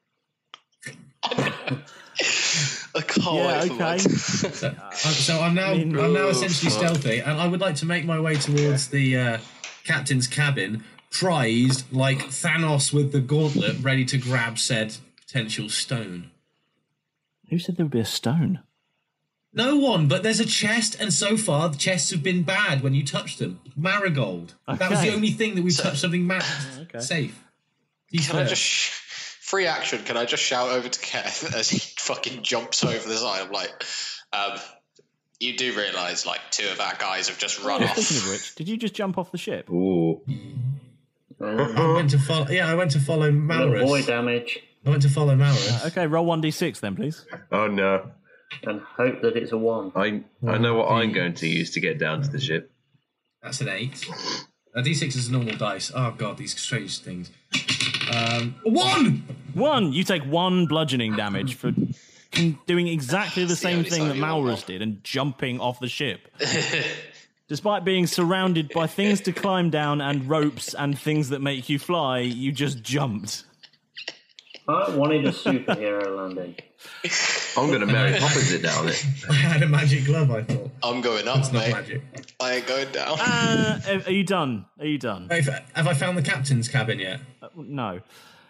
S2: I can't
S5: Yeah,
S2: wait for
S5: okay.
S2: mine.
S21: So, uh, so I'm now,
S5: I mean-
S21: I'm now
S2: Oh,
S21: essentially
S2: fuck.
S21: stealthy, and I would like to make my way towards the uh, captain's cabin, prized like Thanos with the gauntlet, ready to grab said potential stone.
S5: Who said there would be a stone?
S21: No one, but there's a chest, and so far the chests have been bad when you touch them. Marigold. That was the
S5: Okay.
S21: only thing that we've
S2: So-
S21: touched something ma-
S5: Okay.
S21: safe.
S2: Can I just sh- free action? Can I just shout over to Keth as he fucking jumps over the side? I'm like, um, you do realise like two of our guys have just run
S5: Oh,
S2: off.
S5: speaking of which, did you just jump off the ship?
S20: Ooh.
S21: I went to follow. Yeah, I went to follow Malorus.
S22: Boy damage.
S21: I went to follow Malorus.
S5: Uh, okay, roll one d six then, please.
S20: Oh no.
S22: And hope that it's a one.
S20: I I know what I'm going to use to get down to the ship.
S21: That's an eight. A d six is a normal dice. Oh god, these strange things. Um, one.
S5: One. You take one bludgeoning damage for doing exactly the
S2: the
S5: same
S2: only
S5: thing
S2: time
S5: that
S2: you want
S5: Malrus
S2: one.
S5: did and jumping off the ship. Despite being surrounded by things to climb down and ropes and things that make you fly, you just jumped.
S22: I wanted a superhero landing.
S20: I'm going to Mary Poppins it down it.
S21: I had a magic glove. I thought.
S2: I'm going up,
S21: It's not
S2: mate.
S21: magic.
S2: I ain't going down.
S5: Uh, are you done? Are you done?
S21: Have have I found the captain's cabin yet?
S5: Uh, no.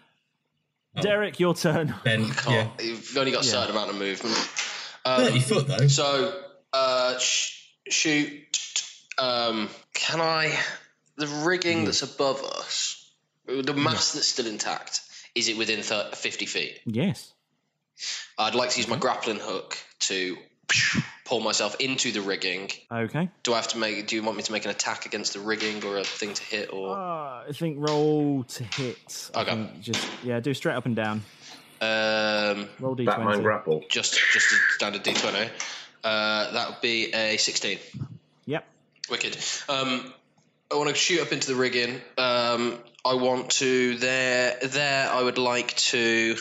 S5: Derek, your turn.
S21: Then yeah,
S2: Can't. You've only got a
S5: Yeah.
S2: certain amount of movement. Um,
S21: thirty foot though.
S2: So, uh, sh- shoot. Um, can I? The rigging that's above us, the mast that's still intact, is it within thirty, fifty feet?
S5: Yes.
S2: I'd like to use my grappling hook to pull myself into the rigging.
S5: Okay.
S2: Do I have to make? Do you want me to make an attack against the rigging or a thing to hit? Or
S5: Uh, I think roll to hit. I
S2: Okay.
S5: think just yeah, do straight up and down.
S2: um,
S5: Roll d twenty.
S20: Batman grapple.
S2: just just a standard D twenty. Uh, that would be a sixteen.
S5: Yep.
S2: Wicked. Um, I want to shoot up into the rigging. Um, I want to there. There, I would like to.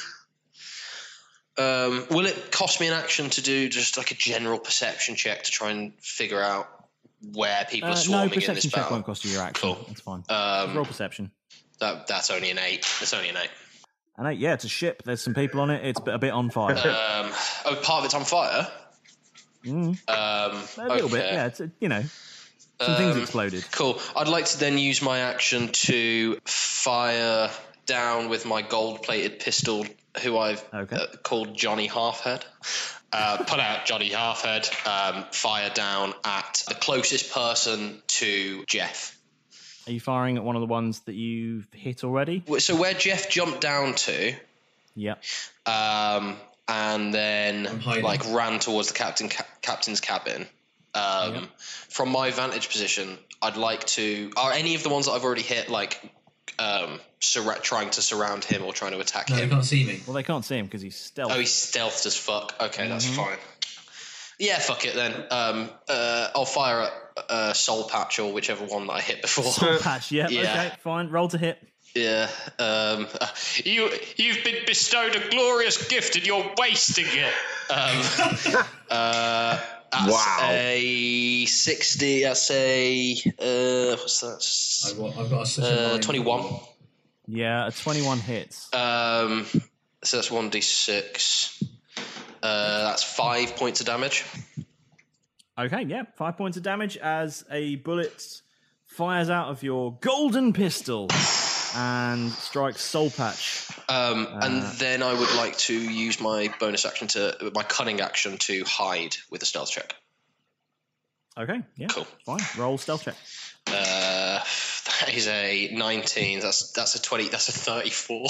S2: Um, will it cost me an action to do just like a general perception check to try and figure out where people
S5: Uh,
S2: are
S5: no,
S2: swarming in this
S5: perception check
S2: battle?
S5: won't cost you your action.
S2: Cool.
S5: That's fine.
S2: Um,
S5: Roll perception.
S2: That that's only an eight. It's only an eight.
S5: And uh, yeah, it's a ship. There's some people on it. It's a bit on fire.
S2: Um, oh, part of it's on fire.
S5: Mm.
S2: Um,
S5: A little bit,
S2: okay.
S5: yeah. It's a, you know, some things
S2: Um,
S5: exploded.
S2: Cool. I'd like to then use my action to fire down with my gold-plated pistol, who I've
S5: okay.
S2: uh, called Johnny Halfhead. Uh, put out Johnny Halfhead. Um, fire down at the closest person to Jeff.
S5: Are you firing at one of the ones that you've hit already?
S2: So where Jeff jumped down to,
S5: Yeah.
S2: um, and then like ran towards the captain ca- captain's cabin. Um,
S5: Yeah.
S2: From my vantage position, I'd like to. Are any of the ones that I've already hit like um, sur- trying to surround him or trying to attack
S21: No,
S2: him?
S21: they can't see me.
S5: Well, they can't see him because he's stealth.
S2: Oh, he's stealthed as fuck. Okay, that's
S5: Mhm.
S2: fine. Yeah, fuck it then. Um, uh, I'll fire at uh, Soul Patch or whichever one that I hit before.
S5: Soul Patch, yeah,
S2: Yeah.
S5: okay, fine. Roll to hit.
S2: Yeah. Um, uh, you you've been bestowed a glorious gift and you're wasting it. Um, uh, that's
S20: Wow.
S2: a sixty. That's a uh, what's that?
S21: I've got, I've got such a
S2: Uh,
S21: line.
S2: twenty-one.
S5: Yeah, a twenty-one hits.
S2: Um, so that's one d six. Uh, that's five points of damage.
S5: Okay, yeah, five points of damage as a bullet fires out of your golden pistol and strikes Soul Patch.
S2: Um, and
S5: Uh,
S2: then I would like to use my bonus action to my cunning action to hide with a stealth check.
S5: Okay, yeah,
S2: Cool.
S5: fine. Roll stealth check.
S2: Uh, that is a nineteen. That's that's a twenty. That's a thirty-four.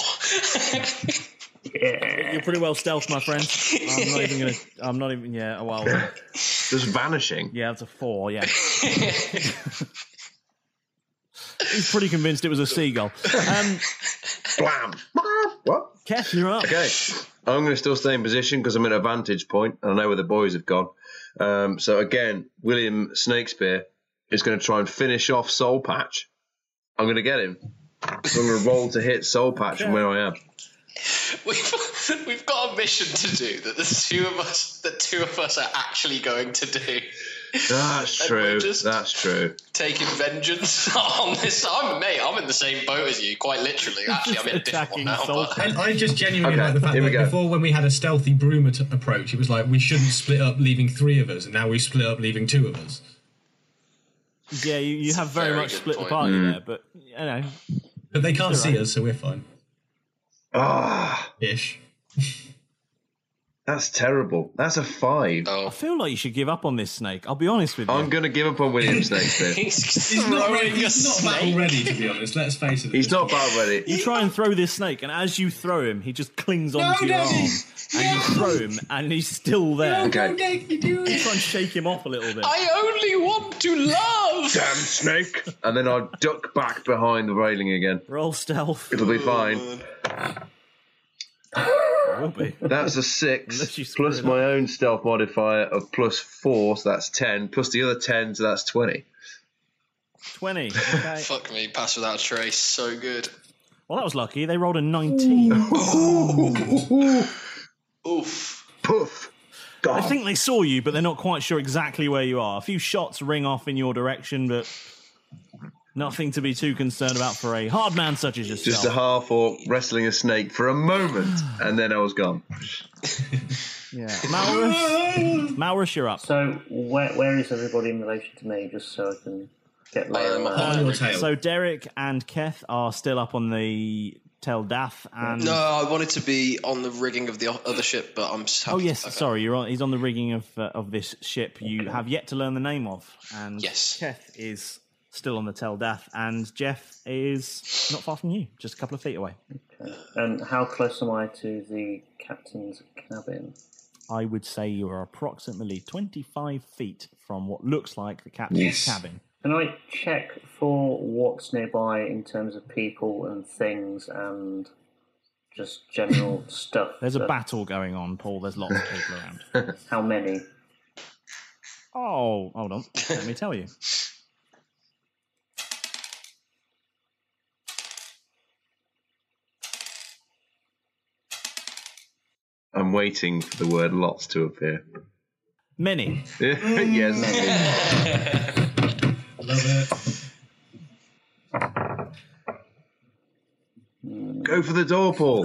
S5: You're pretty well stealth, my friend. I'm not even gonna. I'm not even. Yeah. Well.
S20: Just vanishing.
S5: Yeah, it's a four. Yeah. He's pretty convinced it was a seagull. Um,
S20: Blam. What?
S5: Keth, you're up.
S20: Okay. I'm going to still stay in position because I'm at a vantage point and I know where the boys have gone. Um, so again, William Snakespeare is going to try and finish off Soul Patch. I'm going to get him. So I'm going to roll to hit Soul Patch from where I am.
S2: We've we've got a mission to do that the two of us the two of us are actually going to do.
S20: That's
S2: And
S20: true.
S2: we're just
S20: That's true.
S2: taking vengeance on this. I'm mate. I'm in the same boat as you, quite literally. Actually, I'm in a different one now. But
S21: I, I just genuinely
S20: Okay,
S21: like the fact
S20: here we
S21: that
S20: go.
S21: before, when we had a stealthy broom at- approach, it was like we shouldn't split up, leaving three of us, and now we split up, leaving two of us.
S5: Yeah, you, you have very,
S21: very
S5: much
S21: good
S5: split
S21: point.
S5: the party
S20: Mm.
S5: there, but you know.
S21: But they can't
S5: It's all
S21: see
S5: right.
S21: us, so we're fine.
S20: Ah,
S21: Ish.
S20: that's terrible. That's a five.
S5: I feel like you should give up on this snake. I'll be honest with you.
S20: I'm going to give up on William Snakespeare.
S21: He's not, ready, he's not battle ready, to be honest. Let's face it.
S20: He's not battle ready.
S5: You try and throw this snake, and as you throw him, he just clings
S21: No,
S5: onto your
S21: Daddy!
S5: arm. And you throw him, and he's still there.
S21: No, don't make me do
S5: You
S21: it.
S5: try and shake him off a little bit.
S2: I only want to love.
S20: Damn snake. And then I'll duck back behind the railing again.
S5: Roll stealth.
S20: It'll be fine.
S5: It will be.
S20: That's a
S5: Unless you
S20: six,
S5: screw
S20: plus
S5: it
S20: my
S5: up.
S20: own stealth modifier of plus four, so that's ten, plus the other ten, so that's twenty.
S5: twenty. Okay.
S2: Fuck me, pass without a trace. So good.
S5: Well, that was lucky. They rolled a nineteen.
S2: Oof.
S20: Poof.
S5: I think they saw you, but they're not quite sure exactly where you are. A few shots ring off in your direction, but nothing to be too concerned about for a hard man such as yourself.
S20: Just a half orc wrestling a snake for a moment, and then I was gone.
S5: Yeah. Malrus, Malrus, you're up.
S22: So where where is everybody in relation to me, just so I can get my
S2: am
S21: on your tail.
S5: So Derek and Keth are still up on the Tel Dath, and
S2: No, I wanted to be on the rigging of the o- other ship, but I'm. So
S5: oh yes, sorry, you're on. He's on the rigging of uh, of this ship you have yet to learn the name of, and
S2: Yes.
S5: Keth is still on the Tel Dath, and Jeff is not far from you, just a couple of feet away.
S22: And how close am I to the captain's cabin?
S5: I would say you are approximately twenty-five feet from what looks like the captain's
S20: Yes.
S5: cabin.
S22: Can I check for what's nearby in terms of people and things and just general stuff?
S5: There's a
S22: that-
S5: battle going on, Paul. There's lots of people around.
S22: How many?
S5: Oh, hold on. Let me tell you.
S20: I'm waiting for the word lots to appear.
S5: Many.
S20: Yes.
S21: Love it.
S20: Go for the door, Paul.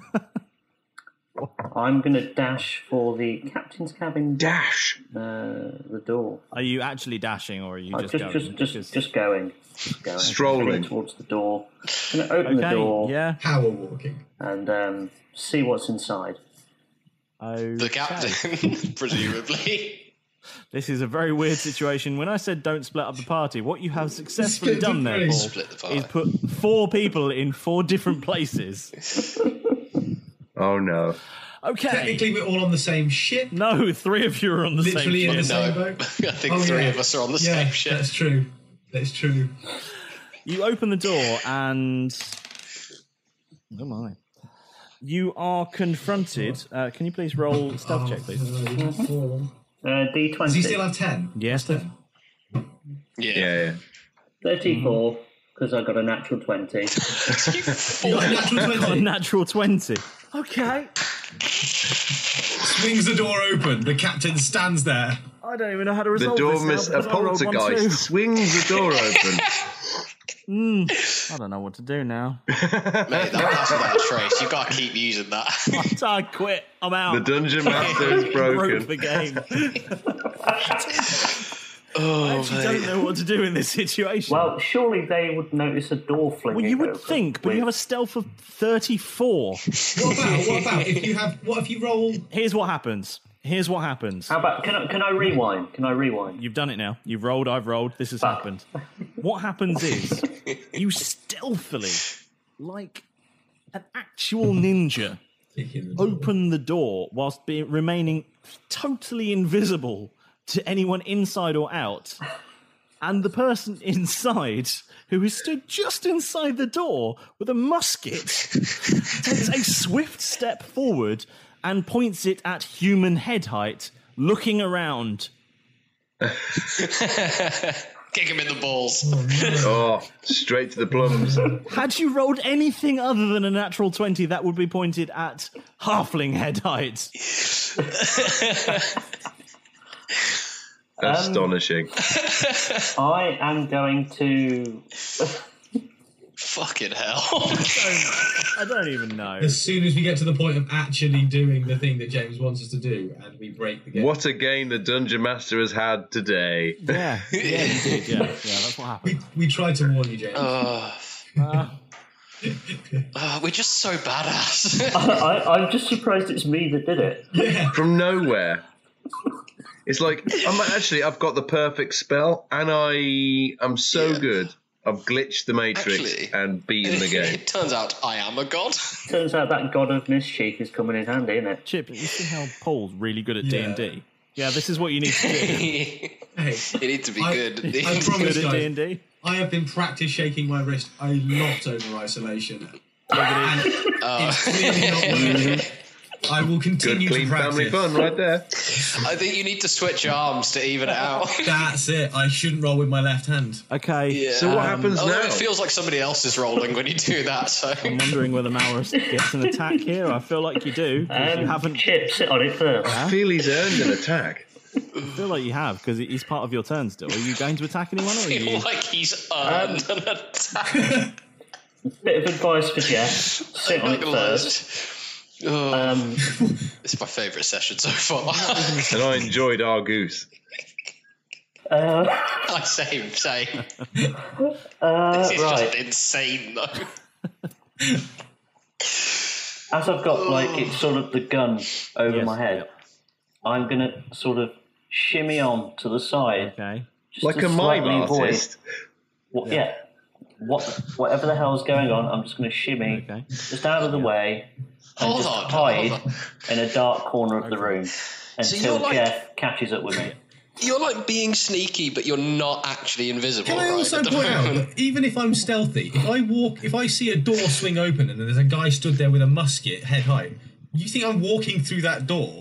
S22: I'm going to dash for the captain's cabin.
S20: Dash.
S22: Uh, the door.
S5: Are you actually dashing, or are you
S22: Uh,
S5: just,
S22: just,
S5: going?
S22: just, just,
S5: Because-
S22: just going. Just going.
S20: Strolling.
S22: Heading towards the door. I'm going to open
S5: Okay,
S22: the door.
S5: yeah.
S21: Power walking.
S22: And um, see what's inside.
S5: Okay.
S2: The captain, presumably.
S5: This is a very weird situation. When I said don't split up the party, what you have successfully
S21: Split the
S5: done there,
S21: party.
S5: Paul,
S2: Split the party.
S5: is put four people in four different places.
S20: Oh no.
S5: Okay.
S21: Technically, we're all on the same ship.
S5: No, three of you are on the
S21: Literally
S5: same
S21: in the
S5: ship.
S21: same
S2: No,
S21: boat.
S2: I think
S21: Oh,
S2: three
S21: yeah.
S2: of us are on the
S21: Yeah,
S2: same ship.
S21: that's true. That's true.
S5: You open the door and... Oh my. You are confronted... Uh, can you please roll stealth check, please?
S22: Uh, D twenty.
S21: Does he still have ten?
S5: Yes, Steph.
S2: Yeah.
S20: Yeah, yeah.
S22: thirty-four, because I got a natural twenty.
S21: You got a natural
S5: Got a
S21: twenty.
S5: natural twenty. Okay.
S21: Swings the door open. The captain stands there.
S5: I don't even know how to
S20: The
S5: resolve
S20: door
S5: this
S20: miss
S5: now
S20: a
S5: because I rolled one,
S20: poltergeist
S5: too.
S20: swings the door open.
S5: Mm, I don't know what to do now.
S2: Mate, that, that's without a trace. You've got to keep using that.
S5: I quit. I'm out.
S20: The dungeon master is
S5: Broke
S20: broken.
S5: the game.
S2: Oh,
S5: I actually don't know what to do in this situation.
S22: Well, surely they would notice a door flinging
S5: Well, you would
S22: open
S5: think, but
S22: with-
S5: you have a stealth of thirty-four.
S21: What about? What about if you have? What if you roll?
S5: Here's what happens. Here's what happens.
S22: How about? Can I? Can I rewind? Can I rewind?
S5: You've done it now. You've rolled, I've rolled. This has happened. What happens is you stealthily, like an actual ninja, open the door whilst being, remaining totally invisible to anyone inside or out. And the person inside, who is stood just inside the door with a musket, takes a swift step forward and points it at human head height, looking around.
S2: Kick him in the balls.
S20: Oh, straight to the plums.
S5: Had you rolled anything other than a natural twenty, that would be pointed at halfling head height.
S20: Astonishing.
S22: I am going to.
S2: Fucking hell.
S5: I don't, I don't even know.
S21: As soon as we get to the point of actually doing the thing that James wants us to do, and we break the game.
S20: What a game the dungeon master has had today.
S5: Yeah, yeah, you did. Yeah, yeah, that's what happened.
S21: We, we tried to warn you, James.
S2: Uh,
S5: Uh,
S2: uh, we're just so badass.
S22: I, I, I'm just surprised it's me that did it.
S21: Yeah.
S20: From nowhere. It's like, I'm actually, I've got the perfect spell, and I am so
S2: Yeah.
S20: good. I've glitched the Matrix
S2: Actually,
S20: and beaten the game.
S2: It turns out I am a god.
S22: Turns out that god of mischief is coming in handy, isn't it?
S5: Chip, you see how Paul's really good at
S21: Yeah.
S5: D and D? Yeah, this is what you need to do.
S21: Hey,
S2: You need to be
S21: I-
S2: good.
S21: I
S2: You need
S21: promise-
S2: to be
S5: Good at
S21: guys.
S5: D and D.
S21: I have been practice shaking my wrist a lot over isolation. And it's clearly not working. I will
S20: Good,
S21: continue
S20: clean
S21: to practice.
S20: family fun right there.
S2: I think you need to switch your arms to even it out.
S21: That's it. I shouldn't roll with my left hand.
S5: Okay.
S2: Yeah.
S20: So what happens
S2: Although
S20: now?
S2: it feels like somebody else is rolling when you do that. So
S5: I'm wondering whether Maurus gets an attack here. I feel like you do. 'Cause
S22: Um,
S5: you haven't.
S22: Chip, sit on it first.
S20: I feel he's earned an attack.
S5: I feel like you have because he's part of your turn still. Are you going to attack anyone, or
S2: I
S5: are
S2: feel
S5: you?
S2: like he's earned an attack.
S22: Bit of advice for Jeff. Sit on it first.
S2: Oh,
S22: Um,
S2: it's my favourite session so far.
S20: And I enjoyed our goose.
S22: uh,
S2: Oh, same, same.
S22: uh,
S2: This is
S22: right.
S2: just insane, though.
S22: As I've got like it's sort of the gun over
S5: Yes,
S22: my head,
S5: yep.
S22: I'm gonna sort of shimmy on to the side,
S5: Okay.
S22: just
S20: Like
S22: to
S20: a mime
S22: slightly avoid.
S20: artist.
S22: What, yeah. What whatever the hell's going on, I'm just gonna shimmy
S5: Okay.
S22: just out of the way and
S2: Hold
S22: just
S2: on,
S22: hide
S2: hold on.
S22: in a dark corner of the room until
S2: you're like-
S22: Jeff catches up with me.
S2: You're like being sneaky, but you're not actually invisible.
S21: Can I
S2: right,
S21: also
S2: at the
S21: point out
S2: moment.
S21: that even if I'm stealthy, if I walk, if I see a door swing open and there's a guy stood there with a musket head height, you think I'm walking through that door?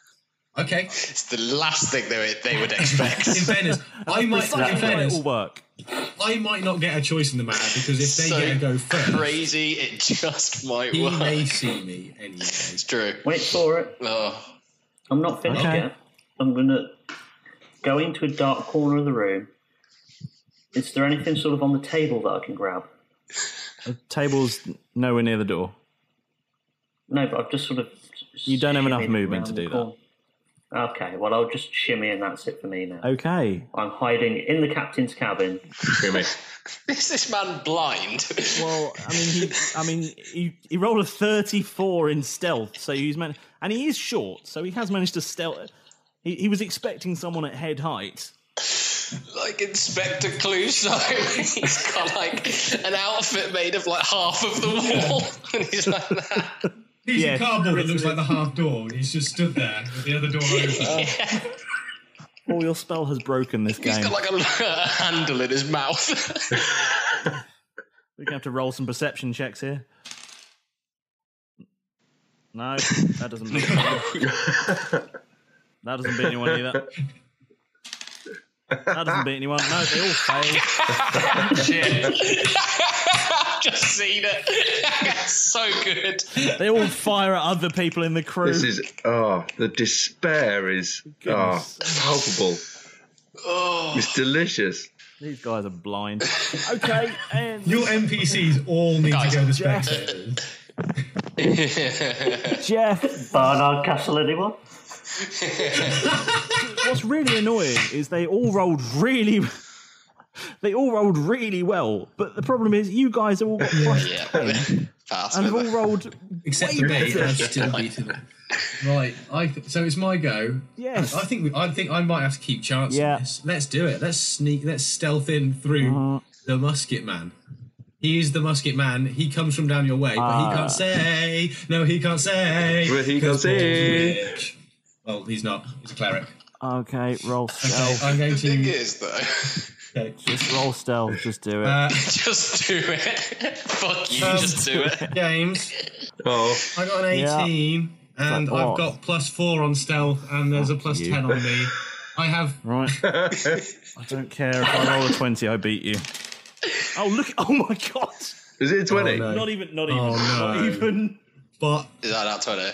S21: Okay.
S2: It's the last thing they would, they would expect.
S21: In fairness, I might. In
S5: That
S21: fairness,
S5: will work.
S21: I might not get a choice in the matter because if they
S2: So
S21: get a go first,
S2: crazy, it just might
S21: he
S2: work.
S21: may see me anyway.
S2: It's true.
S22: Wait for it.
S2: Oh.
S22: I'm not finished
S5: Okay.
S22: yet. I'm going to go into a dark corner of the room. Is there anything sort of on the table that I can grab?
S5: The table's nowhere near the door.
S22: No, but I've just sort of...
S5: You don't have enough
S22: shimmied
S5: movement to
S22: around
S5: do
S22: the
S5: that.
S22: corner. Okay, well, I'll just shimmy and that's it for me now.
S5: Okay.
S22: I'm hiding in the captain's cabin.
S20: Shimmy.
S2: Is this man blind?
S5: Well, I mean, he, I mean, he, he rolled a thirty-four in stealth, so he's man, and he is short, so he has managed to stealth. He, he was expecting someone at head height.
S2: Like Inspector Clouseau. He's got like an outfit made of like half of the wall. And he's like that.
S21: He's
S5: Yeah.
S21: a cardboard that looks like the half door, and he's just stood there with the other door open.
S5: Oh, your spell has broken this game.
S2: He's got like a, a handle in his mouth.
S5: We're going to have to roll some perception checks here. No, that doesn't beat anyone. That doesn't beat anyone either. That doesn't beat anyone. No, they all fail.
S2: Shit. I've just seen it. It's so good.
S5: They all fire at other people in the crew.
S20: This is oh, the despair is oh, palpable.
S2: Oh.
S20: It's delicious.
S5: These guys are blind. Okay, and
S21: Your N P Cs all need
S2: Guys,
S21: to go to
S5: Jeff.
S21: spectators.
S5: Jeff,
S22: Barnard Castle, anyone?
S5: what's really annoying is they all rolled really. They all rolled really well, but the problem is you guys have all got plus
S2: Yeah.
S5: ten
S2: Fast
S5: and have
S2: with
S5: all
S2: it.
S5: rolled
S21: Except
S5: way
S21: for me,
S5: better.
S21: I've still beaten them. Right, I th- so it's my go.
S5: Yes.
S21: I think we, I think I might have to keep chancing
S5: Yeah.
S21: this. Let's do it. Let's sneak. Let's stealth in through
S5: Uh-huh.
S21: the musket man. He is the musket man. He comes from down your way, but he
S5: Ah.
S21: can't say. No, he can't say.
S20: But he
S21: 'cause
S20: can't say.
S21: Paul's rich. Well, he's not. He's a cleric.
S5: Okay, roll
S21: Okay,
S5: stealth.
S21: I'm going
S2: The thing
S21: to.
S2: is, though,
S21: Okay.
S5: Just roll stealth. Just do it.
S21: Uh,
S2: just do it. Fuck you,
S21: Um,
S2: just do it.
S21: James,
S20: Oh,
S21: I got an
S5: Yeah.
S21: eighteen, and
S5: Like
S21: I've
S5: what?
S21: got plus four on stealth, and there's a plus
S5: you.
S21: ten on me. I have.
S5: Right. I don't care if I roll a twenty. I beat you. Oh look! Oh my god!
S20: is it a twenty?
S21: Oh, no.
S5: Not even. Not even.
S21: Oh,
S5: Not
S21: no.
S5: even.
S21: But
S2: Is that out twenty?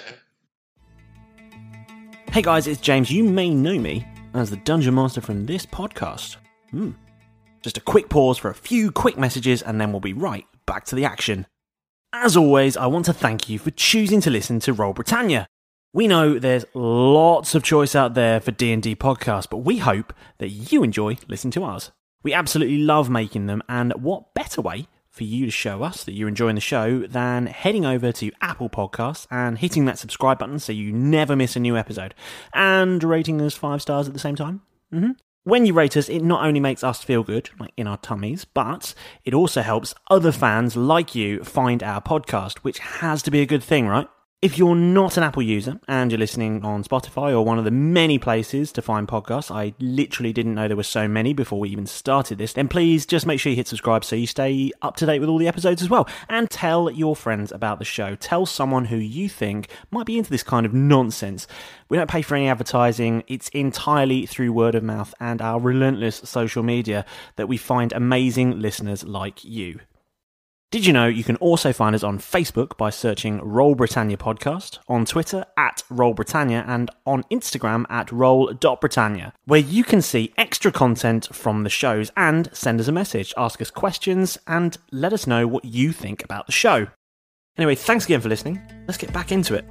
S5: Hey guys, it's James. You may know me as the Dungeon Master from this podcast. Hmm. Just a quick pause for a few quick messages and then we'll be right back to the action. As always, I want to thank you for choosing to listen to Roll Britannia. We know there's lots of choice out there for D and D podcasts, but we hope that you enjoy listening to ours. We absolutely love making them, and what better way for you to show us that you're enjoying the show than heading over to Apple Podcasts and hitting that subscribe button so you never miss a new episode, and rating us five stars at the same time. Mm-hmm. When you rate us, it not only makes us feel good, like in our tummies, but it also helps other fans like you find our podcast, which has to be a good thing, right? If you're not an Apple user and you're listening on Spotify or one of the many places to find podcasts, I literally didn't know there were so many before we even started this, then please just make sure you hit subscribe so you stay up to date with all the episodes as well. And tell your friends about the show. Tell someone who you think might be into this kind of nonsense. We don't pay for any advertising. It's entirely through word of mouth and our relentless social media that we find amazing listeners like you. Did you know you can also find us on Facebook by searching Roll Britannia Podcast, on Twitter at Roll Britannia, and on Instagram at roll dot britannia, where you can see extra content from the shows and send us a message, ask us questions, and let us know what you think about the show. Anyway, thanks again for listening. Let's get back into it.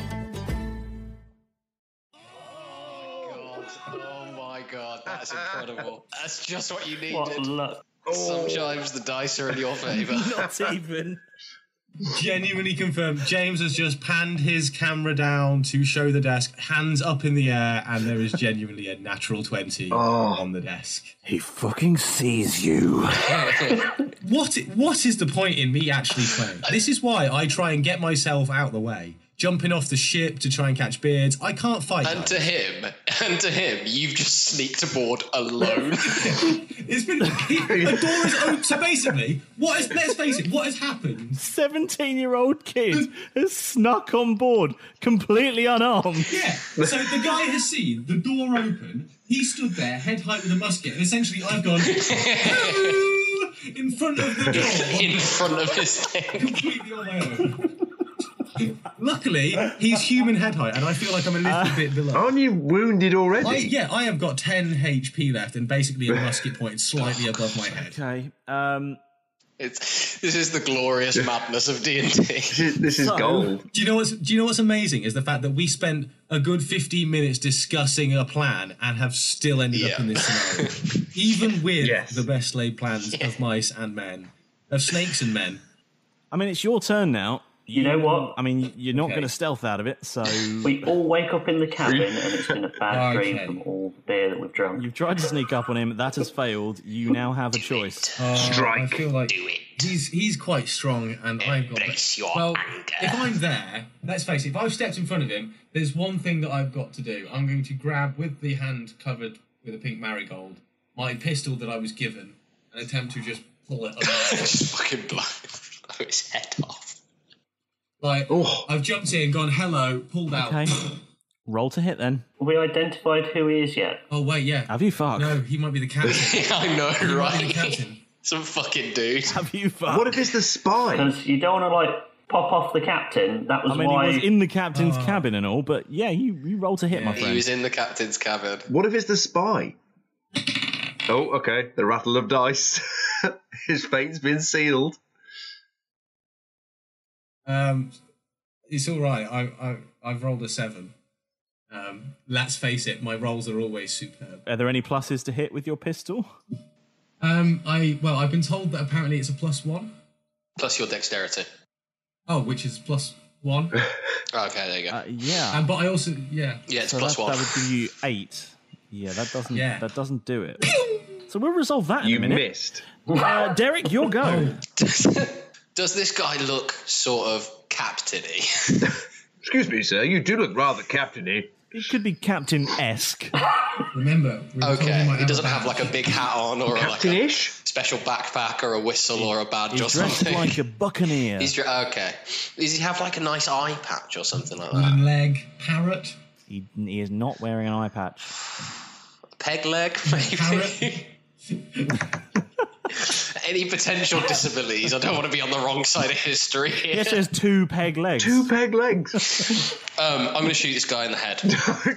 S2: Oh my god, that's incredible. That's just what you needed.
S22: What luck.
S2: Sometimes the dice are in your favour.
S5: Not even.
S21: genuinely confirmed, James has just panned his camera down to show the desk, hands up in the air, and there is genuinely a natural twenty
S20: Oh.
S21: on the desk.
S5: He fucking sees you.
S21: What? What is the point in me actually playing? This is why I try and get myself out the way, jumping off the ship to try and catch beards. I can't fight.
S2: And
S21: guys.
S2: to him, and to him, you've just sneaked aboard alone.
S21: It's been a door is open. So basically, what is? Let's face it. What has happened?
S5: seventeen-year-old kid has snuck on board, completely unarmed.
S21: Yeah. So the guy has seen the door open. He stood there, head height with a musket, and essentially I've gone hello in front of the door.
S2: In front of his thing.
S21: Completely on my own. Luckily, he's human head height, and I feel like I'm a little uh, bit below.
S20: Aren't you wounded already?
S21: I, yeah, I have got ten H P left, and basically a musket point slightly above my head.
S5: Okay. Um,
S2: it's this is the glorious madness of D and D.
S20: This is, this is so, gold.
S21: Do you know what's Do you know what's amazing is the fact that we spent a good fifteen minutes discussing a plan and have still ended yeah. up in this scenario, even with yes. the best laid plans yeah. of mice and men, of snakes and men.
S5: I mean, it's your turn now.
S22: You know what?
S5: I mean, you're not okay. going to stealth out of it, so...
S22: We all wake up in the cabin and it's been a bad
S21: okay.
S22: dream from all the beer that we've drunk.
S5: You've tried to sneak up on him. That has failed. You now have a choice.
S21: Uh,
S20: Strike.
S21: I feel like
S2: Do it.
S21: He's, he's quite strong, and I've got...
S2: Embrace your
S21: well,
S2: anger.
S21: if I'm there, let's face it, if I've stepped in front of him, there's one thing that I've got to do. I'm going to grab, with the hand covered with a pink marigold, my pistol that I was given, and attempt to just pull it up.
S2: Just fucking blow his head off.
S21: Like,
S20: oh.
S21: I've jumped in, gone, hello, pulled out.
S5: Okay. Roll to hit then.
S22: Have we identified who he is yet?
S21: Oh, wait, yeah.
S5: Have you fucked?
S21: No, he might be the captain.
S2: I know,
S21: he
S2: right?
S21: Might be the captain.
S2: Some fucking dude.
S5: Have you fucked?
S20: What if it's the spy?
S22: Because you don't want to, like, pop off the captain. That was
S5: I mean,
S22: why...
S5: he was in the captain's oh. cabin and all, but yeah, you, you roll to hit,
S21: yeah,
S5: my friend.
S2: He was in the captain's cabin.
S20: What if it's the spy? Oh, okay. The rattle of dice. His fate's been sealed.
S21: Um... It's all right. I, I, I've rolled a seven. Um, let's face it, my rolls are always superb.
S5: Are there any pluses to hit with your pistol?
S21: Um, I well, I've been told that apparently it's a plus one.
S2: Plus your dexterity.
S21: Oh, which is plus one.
S2: Okay, there you go.
S5: Uh, yeah.
S21: Um, but I also yeah.
S2: Yeah, it's
S5: so
S2: plus
S5: that,
S2: one.
S5: That would give you eight. Yeah, that doesn't.
S21: Yeah.
S5: That doesn't do it. So we'll resolve that in
S20: you
S5: a minute.
S20: missed.
S5: Uh, Derek, your go.
S2: Does this guy look sort of captain-y?
S20: Excuse me, sir. You do look rather captain-y.
S5: He could be captain-esque.
S21: Remember, we
S2: okay.
S21: He,
S2: he doesn't have like a big hat on or like a special backpack or a whistle or a badge
S5: He's
S2: or something.
S5: He's dressed like a buccaneer.
S2: He's dre- okay. Does he have like a nice eye patch or something like that?
S21: One leg parrot.
S5: He, he is not wearing an eye patch.
S2: Peg leg, maybe. Any potential disabilities? I don't want to be on the wrong side of history here.
S5: Yes, there's two peg legs.
S20: Two peg legs.
S2: um, I'm going to shoot this guy in the head.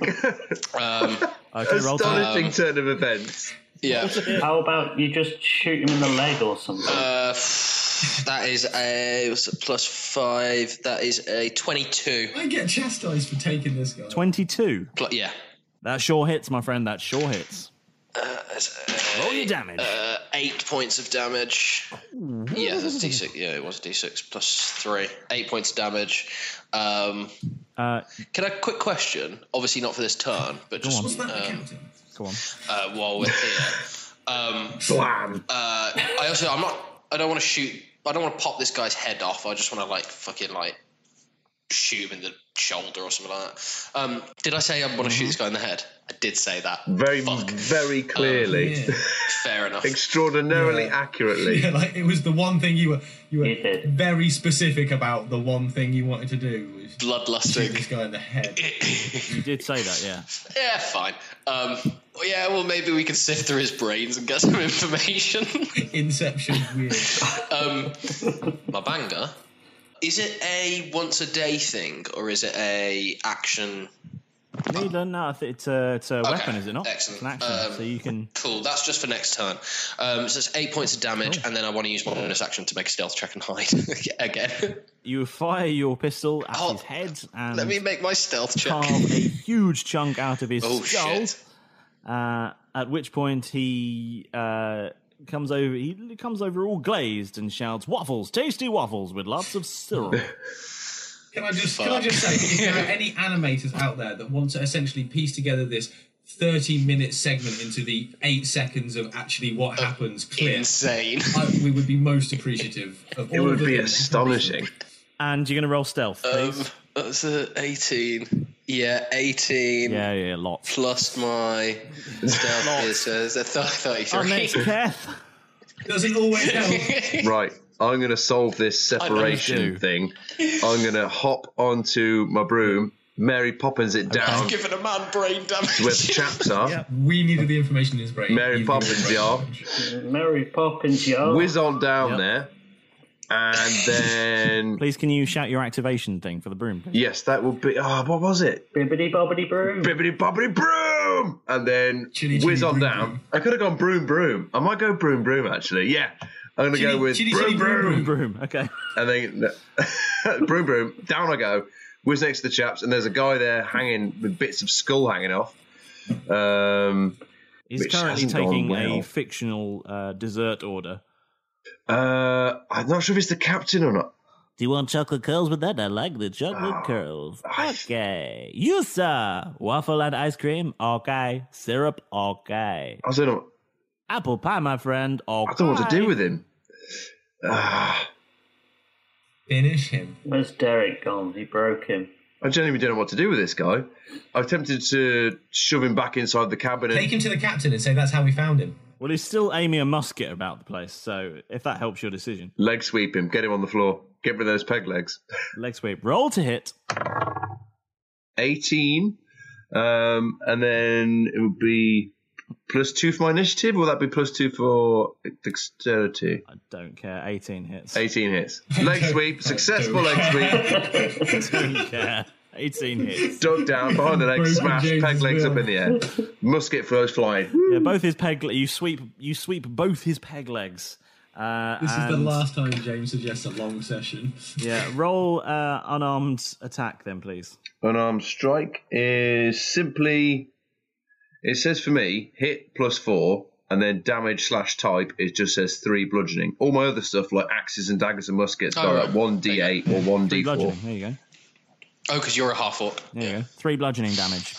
S2: um,
S20: okay, Astonishing um, turn of events.
S2: Yeah.
S22: How about you just shoot him in the leg or something?
S2: Uh, that is a what's it, plus five. That is a twenty-two.
S21: I get chastised for taking this guy.
S5: twenty-two?
S2: Pl- yeah.
S5: That sure hits, my friend. That sure hits.
S2: Uh, uh,
S5: Roll your damage.
S2: Uh, eight points of damage. Ooh. Yeah, that's D six. Yeah, it was D six plus three. Eight points of damage. Um,
S5: uh,
S2: can I quick question? Obviously not for this turn, but just
S21: What's that
S2: um,
S5: go on.
S2: Uh, while we're here. Um,
S20: Slam.
S2: Uh, I also I'm not. I don't want to shoot. I don't want to pop this guy's head off. I just want to like fucking like shoot him in the shoulder or something like that. Um, did I say I want to mm-hmm. shoot this guy in the head? I did say that.
S20: Very,
S2: Fuck.
S20: very clearly.
S21: Um, yeah.
S2: Fair enough.
S20: Extraordinarily
S21: yeah.
S20: accurately.
S21: Yeah, like it was the one thing you were you were very specific about. The one thing you wanted to do was
S2: bloodlusting.
S21: Shoot this guy in the head.
S5: You did say that, yeah.
S2: Yeah, fine. Um, well, yeah, well, maybe we can sift through his brains and get some information.
S21: Inception, weird.
S2: um, my banger. Is it a once a day thing or is it a action?
S5: Neither, no, it's a, it's a
S2: okay.
S5: weapon, is it not?
S2: Excellent.
S5: It's an action,
S2: um, so
S5: you can...
S2: Cool, that's just for next turn. Um, so it's eight points of damage, cool. And then I want to use my bonus action to make a stealth check and hide again.
S5: You fire your pistol at
S2: oh,
S5: his head and...
S2: Let me make my stealth check.
S5: Carve a huge chunk out of his
S2: oh,
S5: skull.
S2: Shit.
S5: Uh, at which point he... Uh, comes over he comes over all glazed and shouts, "Waffles, tasty waffles with lots of syrup."
S21: Can I just Fuck. can I just say, if there are any animators out there that want to essentially piece together this thirty minute segment into the eight seconds of actually what uh, happens clear,
S2: insane,
S21: I, we would be most appreciative of all
S20: it would
S21: of
S20: be
S21: them.
S20: Astonishing.
S5: And you're going to roll stealth, please.
S2: Um, That's a eighteen. Yeah, eighteen.
S5: Yeah, yeah, lots.
S2: Plus my stealth is uh, thirty-three.
S5: Our next Keth.
S21: Does it always help?
S20: Right, I'm going to solve this separation thing. I'm going to hop onto my broom, Mary Poppins it down.
S2: Giving a man brain damage.
S20: To where the chaps are.
S21: Yeah, we needed the information in his brain.
S20: Mary Poppins, y'all.
S22: Mary Poppins, y'all.
S20: Whiz on down yep. there. And then...
S5: Please, can you shout your activation thing for the broom? Please?
S20: Yes, that will be... Oh, what was it?
S22: Bibbidi bobbidi broom.
S20: Bibbidi bobbidi broom! And then chitty, whiz chitty, on broom, down. Broom. I could have gone broom, broom. I might go broom, broom, actually. Yeah. I'm going to go with chitty, broom, chitty, broom, broom.
S5: Broom, broom. Okay.
S20: And then... broom, broom. Down I go. Whiz next to the chaps. And there's a guy there hanging with bits of skull hanging off. Um,
S5: He's currently taking well. a fictional uh, dessert order.
S20: Uh, I'm not sure if it's the captain or not.
S5: Do you want chocolate curls with that? I like the chocolate oh, curls. Okay. You, sir. Waffle and ice cream? Okay. Syrup? Okay.
S20: I don't know.
S5: Apple pie, my friend? Okay.
S20: I don't know what to do with him. Ah.
S21: Finish him.
S22: Where's Derek gone? He broke him.
S20: I genuinely don't know what to do with this guy. I attempted to shove him back inside the cabin. And...
S21: Take him to the captain and say that's how we found him.
S5: Well, he's still aiming a musket about the place, so if that helps your decision.
S20: Leg sweep him. Get him on the floor. Get rid of those peg legs.
S5: Leg sweep. Roll to hit.
S20: eighteen. Um, and then it would be plus two for my initiative, or will that be plus two for dexterity?
S5: I don't care. eighteen hits.
S20: eighteen hits. Leg sweep. Successful leg sweep.
S5: Don't care. eighteen hits.
S20: Dug down, behind the leg, smash, peg legs up in the air. Musket throws flying.
S5: Yeah, both his peg. You sweep. You sweep both his peg legs. Uh,
S21: this is the last time James suggests a long session.
S5: Yeah, roll uh, unarmed attack then, please.
S20: Unarmed strike is simply. It says for me hit plus four, and then damage slash type. It just says three bludgeoning. All my other stuff like axes and daggers and muskets
S2: oh,
S20: go
S2: right.
S20: at one d eight or one d four.
S5: There you go.
S2: Oh, because you're a half orc.
S5: There you go. Three bludgeoning damage.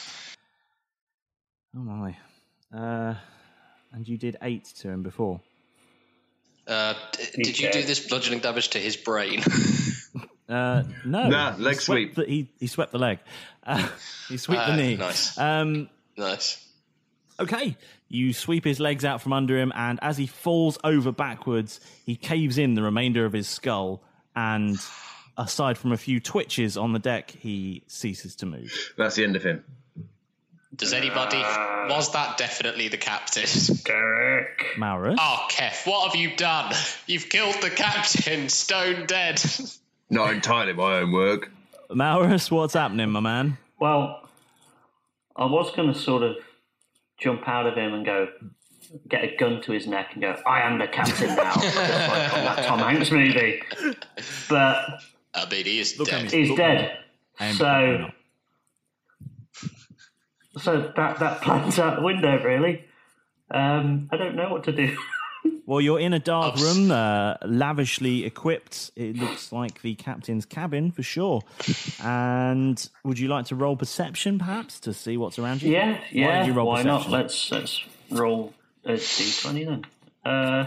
S5: Oh my. Uh, and you did eight to him before.
S2: Uh, d- did you do this bludgeoning damage to his brain?
S5: uh, no.
S20: Nah, leg
S5: he
S20: sweep.
S5: The, he, he swept the leg. Uh, he swept uh, the knee.
S2: Nice.
S5: Um,
S2: nice.
S5: Okay. You sweep his legs out from under him, and as he falls over backwards, he caves in the remainder of his skull, and aside from a few twitches on the deck, he ceases to move.
S20: That's the end of him.
S2: Does anybody... Was that definitely the captain?
S22: Derek.
S5: Maurus?
S2: Oh, Kef, what have you done? You've killed the captain, stone dead.
S20: Not entirely my own work.
S5: Maurus, what's happening, my man?
S22: Well, I was going to sort of jump out of him and go, get a gun to his neck and go, I am the captain now. Just like on that Tom Hanks movie. But...
S2: I mean, he is
S22: Look
S2: dead.
S22: He's dead. So... So that, that plan's out the window, really. Um, I don't know what to do.
S5: Well, you're in a dark room, uh, lavishly equipped. It looks like the captain's cabin, for sure. And would you like to roll perception, perhaps, to see what's around you?
S22: Yeah, yeah.
S5: Why, did you roll
S22: why
S5: perception?
S22: not? Let's, let's roll a d twenty then. Uh,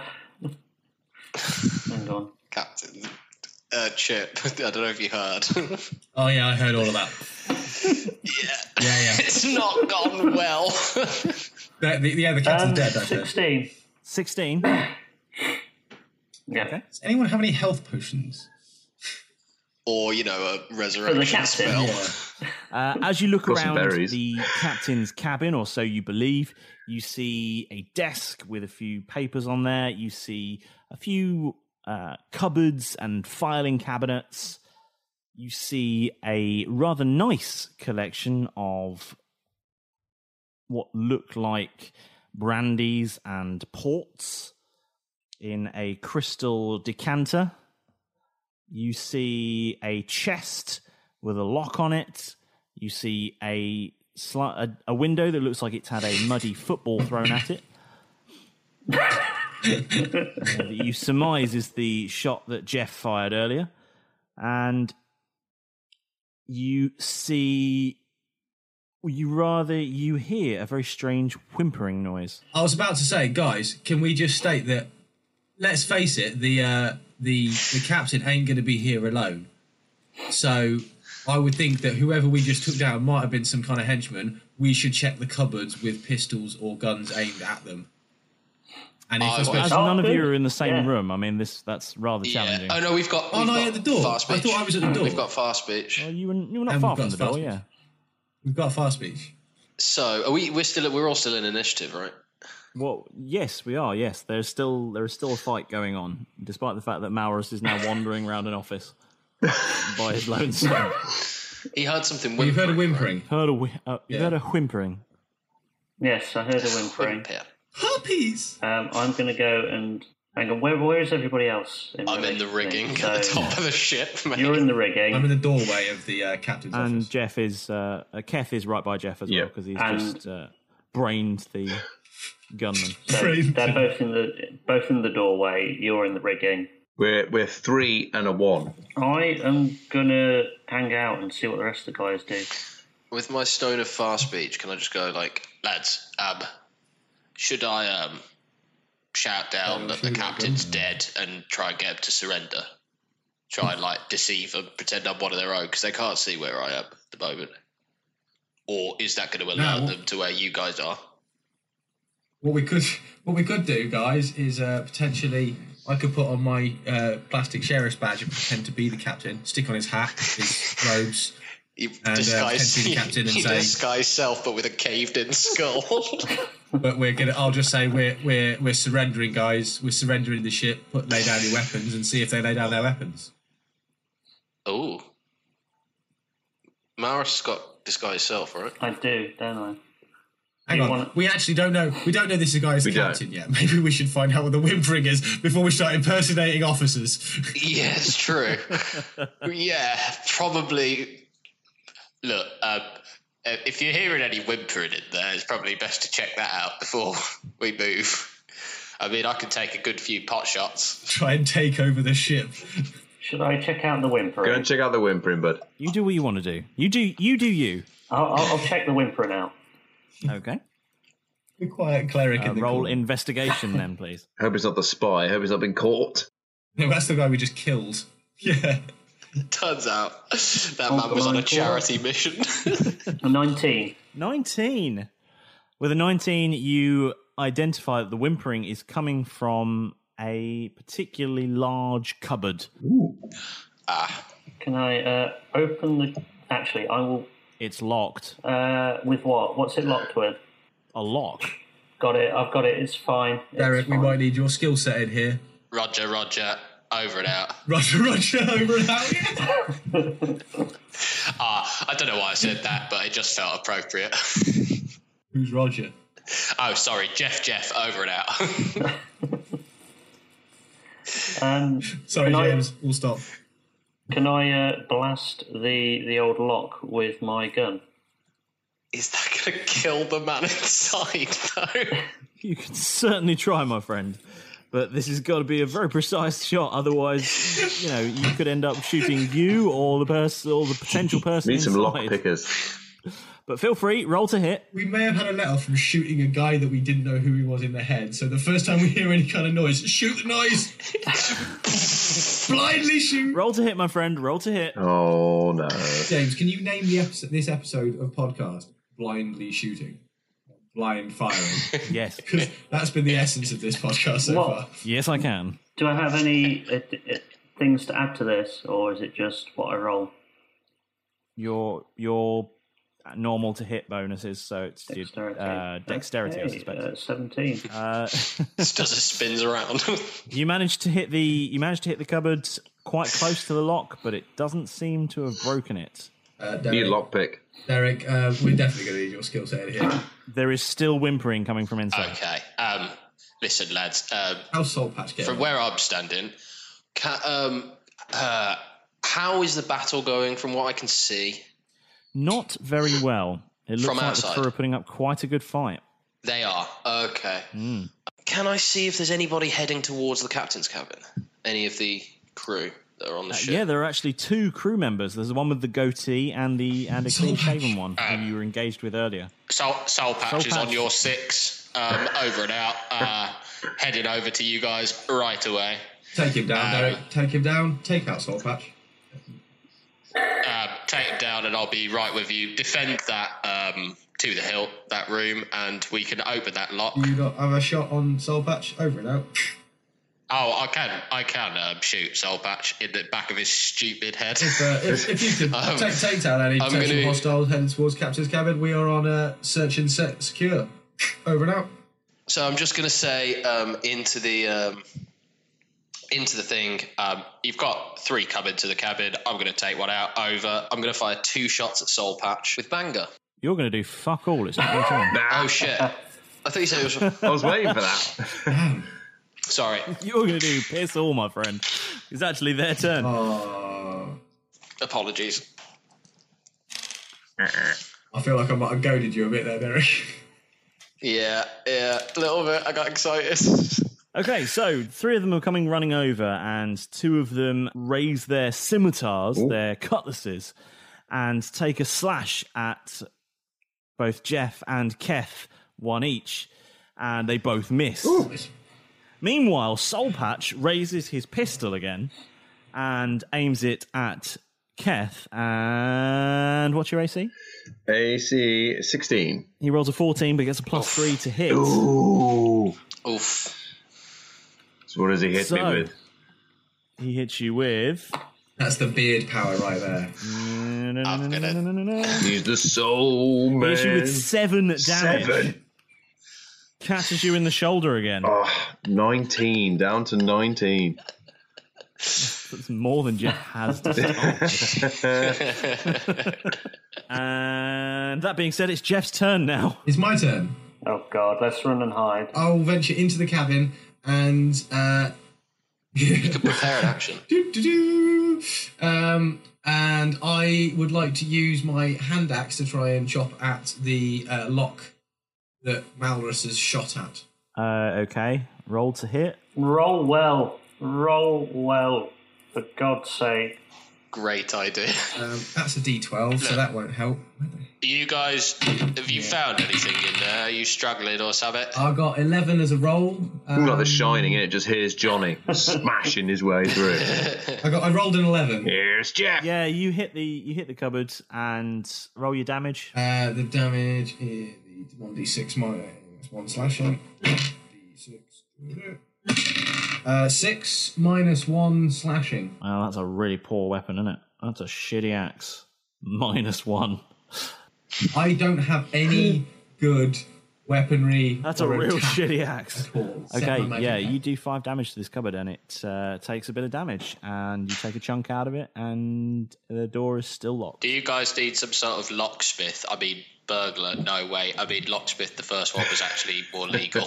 S22: hang on.
S2: Captain... Uh, Chip, I don't know if you heard.
S21: Oh, yeah, I heard all of that.
S2: yeah.
S21: Yeah, yeah.
S2: It's not gone well.
S21: the, the, yeah, the captain's um, dead, that's
S22: sixteen.
S5: sixteen?
S22: Yeah.
S5: Okay.
S21: Does anyone have any health potions?
S2: Or, you know, a resurrection spell.
S21: Yeah.
S5: Uh, as you look around the captain's cabin, or so you believe, you see a desk with a few papers on there. You see a few... Uh, cupboards and filing cabinets. You see a rather nice collection of what look like brandies and ports in a crystal decanter. You see a chest with a lock on it. You see a, sli- a, a window that looks like it's had a muddy football thrown at it. uh, that you surmise is the shot that Jeff fired earlier, and you see, you rather you hear a very strange whimpering noise.
S21: I was about to say, guys, can we just state that? Let's face it, the uh, the the captain ain't going to be here alone. So I would think that whoever we just took down might have been some kind of henchman. We should check the cupboards with pistols or guns aimed at them. And if
S2: Oh,
S5: As
S21: especially-
S5: none of
S21: Oh,
S5: you
S21: good.
S5: are in the same
S21: Yeah.
S5: room, I mean, this that's rather challenging.
S2: Oh no, we've got.
S21: Oh,
S2: we've
S21: no,
S2: got
S21: at the door.
S2: Fast
S21: I
S2: speech.
S21: thought I was at the door.
S2: We've got fast speech.
S5: Oh, you were you were not
S21: And
S5: far
S21: we've
S5: from
S21: got
S5: the door,
S21: fast
S5: yeah.
S21: We've got fast speech.
S2: So are we? We're still. We're all still in initiative, right?
S5: Well, yes, we are. Yes, there's still there is still a fight going on, despite the fact that Maurus is now wandering around an office by his lonesome.
S2: He heard something.
S21: Well, you've heard a
S2: whimpering.
S21: whimpering.
S5: Heard a whi- uh, you
S21: Yeah.
S5: heard a whimpering.
S22: Yes, I heard a whimpering.
S21: Puppies!
S22: Um, I'm going to go and... Hang on, where, where is everybody else? In
S2: I'm in the rigging at the top of the ship, mate.
S22: You're in the rigging.
S21: I'm in the doorway of the uh, captain's
S5: And
S21: office.
S5: Jeff is uh, uh, Keth is right by Jeff as well because he's
S22: And-
S5: just uh, brained the gunman.
S22: So they're both in the both in the doorway. You're in the rigging.
S20: We're we're three and a one.
S22: I am gonna hang out and see what the rest of the guys do.
S2: With my stone of fast speech, can I just go like, lads? Um, should I um shout down that the captain's dead and try and get him to surrender? Try and like deceive them, pretend I'm one of their own because they can't see where I am at the moment. Or is that going to alert
S21: No.
S2: them to where you guys are?
S21: What we could, what we could do, guys, is uh, potentially I could put on my uh, plastic sheriff's badge and pretend to be the captain, stick on his hat, his robes,
S2: You
S21: and uh,
S2: disguise,
S21: pretend to be the captain and
S2: you
S21: say,
S2: disguise self, but with a caved-in skull.
S21: "But we're gonna." I'll just say we're we're we're surrendering, guys. We're surrendering the ship. Put lay down your weapons and see if they lay down their weapons.
S2: Oh, Maris got disguise self, right?
S22: I do, don't I?
S21: Hang
S22: You
S21: on,
S22: wanna-
S21: we actually don't know. We don't know this guy is the
S2: We don't.
S21: captain yet. Maybe we should find out what the whimpering is before we start impersonating officers.
S2: Yeah, it's true. Yeah, probably. Look, um, if you're hearing any whimpering in there, it's probably best to check that out before we move. I mean, I can take a good few pot shots.
S21: Try and take over the ship.
S22: Should I check out the whimpering?
S20: Go and check out the whimpering, bud.
S5: You do what you want to do. You do you do you.
S22: I'll, I'll, I'll check the whimpering out.
S5: Okay.
S21: Be quiet, cleric.
S5: Uh,
S21: in the
S5: roll
S21: corner.
S5: investigation then, please.
S20: Hope it's not the spy. Hope it's not been caught.
S21: No, that's the guy we just killed. Yeah.
S2: Turns out that
S22: Oh,
S2: man was on a
S22: God.
S2: charity mission.
S22: nineteen.
S5: nineteen. With a nineteen, you identify that the whimpering is coming from a particularly large cupboard.
S2: Ah.
S22: Can I uh, open the... Actually, I will...
S5: It's locked.
S22: Uh, with what? What's it locked with?
S5: A lock.
S22: Got it. I've got it. It's fine. It's
S21: Derek, we
S22: fine.
S21: might need your skill set in here.
S2: Roger, Roger. Over and out.
S21: Roger, Roger, over and out.
S2: Ah, I don't know why I said that, but it just felt appropriate.
S21: Who's Roger?
S2: Oh, sorry, Jeff, Jeff. Over and out.
S22: Um,
S21: Sorry,
S22: can I-
S21: James. We'll stop.
S22: Can I uh, blast the the old lock with my gun?
S2: Is that going to kill the man inside, though?
S5: You can certainly try, my friend. But this has got to be a very precise shot. Otherwise, you know, you could end up shooting you or the person or the potential person
S20: Need some lock
S5: inside.
S20: pickers.
S5: But feel free, roll to hit.
S21: We may have had a letter from shooting a guy that we didn't know who he was in the head. So the first time we hear any kind of noise, shoot the noise. Blindly shoot.
S5: Roll to hit, my friend. Roll to hit.
S20: Oh no.
S21: James, can you name the episode, this episode of podcast "Blindly Shooting"? Blind firing.
S5: Yes.
S21: Because that's been the essence of this podcast so
S22: What?
S21: far.
S5: Yes, I can.
S22: Do I have any uh, uh, things to add to this, or is it just what I roll?
S5: Your your normal to hit bonuses, so it's your,
S22: Dexterity.
S5: uh, dexterity, I
S22: Okay,
S5: suspect.
S22: uh, seventeen.
S5: Uh,
S2: Just as it spins around.
S5: you managed to hit the you managed to hit the cupboard quite close to the lock, but it doesn't seem to have broken it.
S21: Uh,
S20: Need
S21: Derek,
S20: lockpick.
S21: Derek uh, we're definitely going to need your skill set in here.
S5: There is still whimpering coming from inside.
S2: Okay. Um, listen, lads. Um,
S21: How's Soul Patch getting
S2: from
S21: on?
S2: where I'm standing, ca um, uh, how is the battle going from what I can see?
S5: Not very well. It looks
S2: From
S5: like
S2: outside?
S5: the crew are putting up quite a good fight.
S2: They are. Okay.
S5: Mm.
S2: Can I see if there's anybody heading towards the captain's cabin? Any of the crew that are on the
S5: Uh,
S2: ship?
S5: yeah, there are actually two crew members. There's the one with the goatee and the and a clean shaven one who you were engaged with earlier.
S2: Soul, Soul Patch
S5: Soul
S2: is
S5: Patch.
S2: on your six. Um, over and out. Uh, heading over to you guys right away.
S21: Take him down,
S2: Um,
S21: Derek. Take him down. Take out Soul Patch.
S2: Um, take him down, and I'll be right with you. Defend that um, to the hilt, that room, and we can open that lock.
S21: You not have a shot on Soul Patch? Over and out.
S2: Oh, I can, I can um, shoot Soul Patch in the back of his stupid head.
S21: If, uh, if, if you could
S2: Um,
S21: take, take down any
S2: I'm
S21: potential
S2: gonna-
S21: hostiles heading towards Captain's cabin, we are on uh, search and set secure. Over and out.
S2: So I'm just going to say um, into the um, into the thing. Um, you've got three come into the cabin. I'm going to take one out. Over. I'm going to fire two shots at Soul Patch with Banger.
S5: You're going to do fuck all. It's not your turn.
S2: Oh shit! I thought you said it was.
S20: I was waiting for that.
S2: Sorry.
S5: You're going to do piss all, my friend. It's actually their turn.
S21: Oh.
S2: Apologies.
S21: I feel like I might have goaded you a bit there, Derek.
S2: Yeah, yeah, a little bit. I got excited.
S5: Okay, so three of them are coming running over, and two of them raise their scimitars,
S20: Ooh.
S5: their cutlasses, and take a slash at both Jeff and Keth, one each, and they both miss.
S21: Ooh.
S5: Meanwhile, Soul Patch raises his pistol again and aims it at Keth. And what's your A C?
S20: A C sixteen.
S5: He rolls a fourteen, but gets a plus
S2: Oof.
S5: three to hit.
S20: Ooh.
S2: Oof.
S20: So what does he hit
S5: So,
S20: me with?
S5: He hits you with...
S21: That's the beard power right there.
S2: I'm gonna-
S20: He's the soul man.
S5: He hits you with seven damage.
S20: Seven.
S5: Catches you in the shoulder again.
S20: Oh, nineteen. Down to nineteen.
S5: That's more than Jeff has to start. And that being said, it's Jeff's turn now.
S21: It's my turn.
S22: Oh God, let's run and hide.
S21: I'll venture into the cabin and uh,
S2: You could prepare an action.
S21: doo-doo-doo. um, and I would like to use my hand axe to try and chop at the uh, lock that Malrus has shot at.
S5: Uh, okay, roll to hit.
S22: Roll well. Roll well. For God's sake.
S2: Great idea.
S21: Um, that's a D twelve, so
S2: Look.
S21: that won't help.
S2: You guys, have you found anything in there? Are you struggling or something?
S21: I got eleven as a roll. Um,
S20: Ooh, like The Shining, innit? Just here's Johnny smashing his way through.
S21: I got. I rolled an eleven.
S20: Here's Jeff.
S5: Yeah, you hit the you hit the cupboard and roll your damage.
S21: Uh, the damage is one d six minus one slashing. d six. Uh, six minus one slashing.
S5: Well, that's a really poor weapon, isn't it? That's a shitty axe. Minus one.
S21: I don't have any good weaponry.
S5: That's a
S21: or
S5: real
S21: attack
S5: shitty axe.
S21: at all, except
S5: Okay,
S21: my magic
S5: yeah,
S21: axe.
S5: you do five damage to this cupboard, and it uh, takes a bit of damage, and you take a chunk out of it, and the door is still locked.
S2: Do you guys need some sort of locksmith? I mean, burglar? No way. I mean, locksmith, the first one was actually more legal.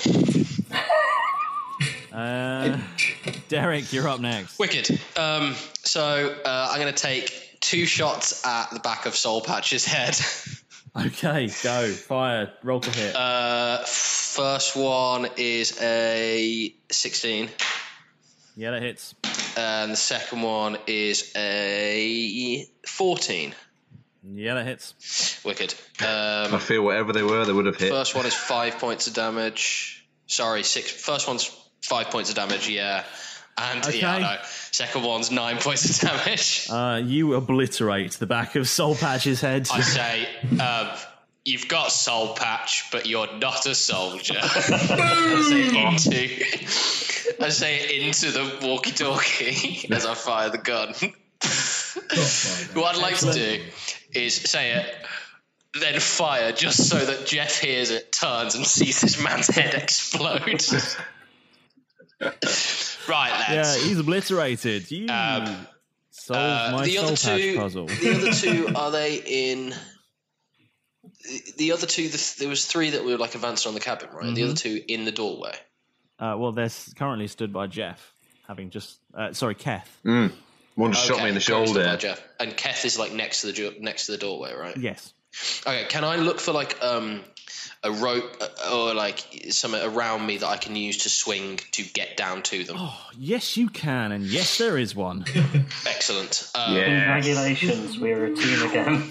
S5: Uh, Derek, you're up next.
S2: Wicked. Um, so uh, I'm going to take two shots at the back of Soul Patch's head.
S5: Okay, go. Fire. Roll to hit.
S2: Uh, first one is a sixteen.
S5: Yeah, that hits.
S2: And the second one is a fourteen.
S5: Yeah, that hits.
S2: Wicked. Um,
S20: I feel whatever they were, they would have hit.
S2: First one is five points of damage. Sorry, six. First one's five points of damage, yeah. And,
S5: Okay.
S2: yeah, I know. Second one's nine points of damage.
S5: Uh, you obliterate the back of Soul Patch's head.
S2: I say, um, you've got Soul Patch, but you're not a soldier. I say into, I say it into the walkie-talkie as I fire the gun. What I'd like to do is say it, then fire, just so that Jeff hears it, turns, and sees this man's head explode. Right, lads.
S5: Yeah, he's obliterated. You
S2: Um,
S5: solved
S2: uh,
S5: my
S2: the
S5: Soul
S2: other
S5: Patch
S2: two,
S5: puzzle.
S2: The other two, are they in... The other two, the, there was three that were like advanced on the cabin, right? The
S5: Mhm.
S2: other two in the doorway.
S5: Uh, well, they're s- currently stood by Jeff, having just... Uh, sorry, Keth.
S20: Mm. One just shot me in the
S2: cool,
S20: shoulder.
S2: stood by Jeff. And Keth is like next to the jo- next to the doorway, right?
S5: Yes.
S2: Okay, can I look for like um, a rope uh, or like something around me that I can use to swing to get down to them?
S5: Oh, yes, you can, and yes, there is one.
S2: Excellent. Um,
S22: Congratulations, we're a team again.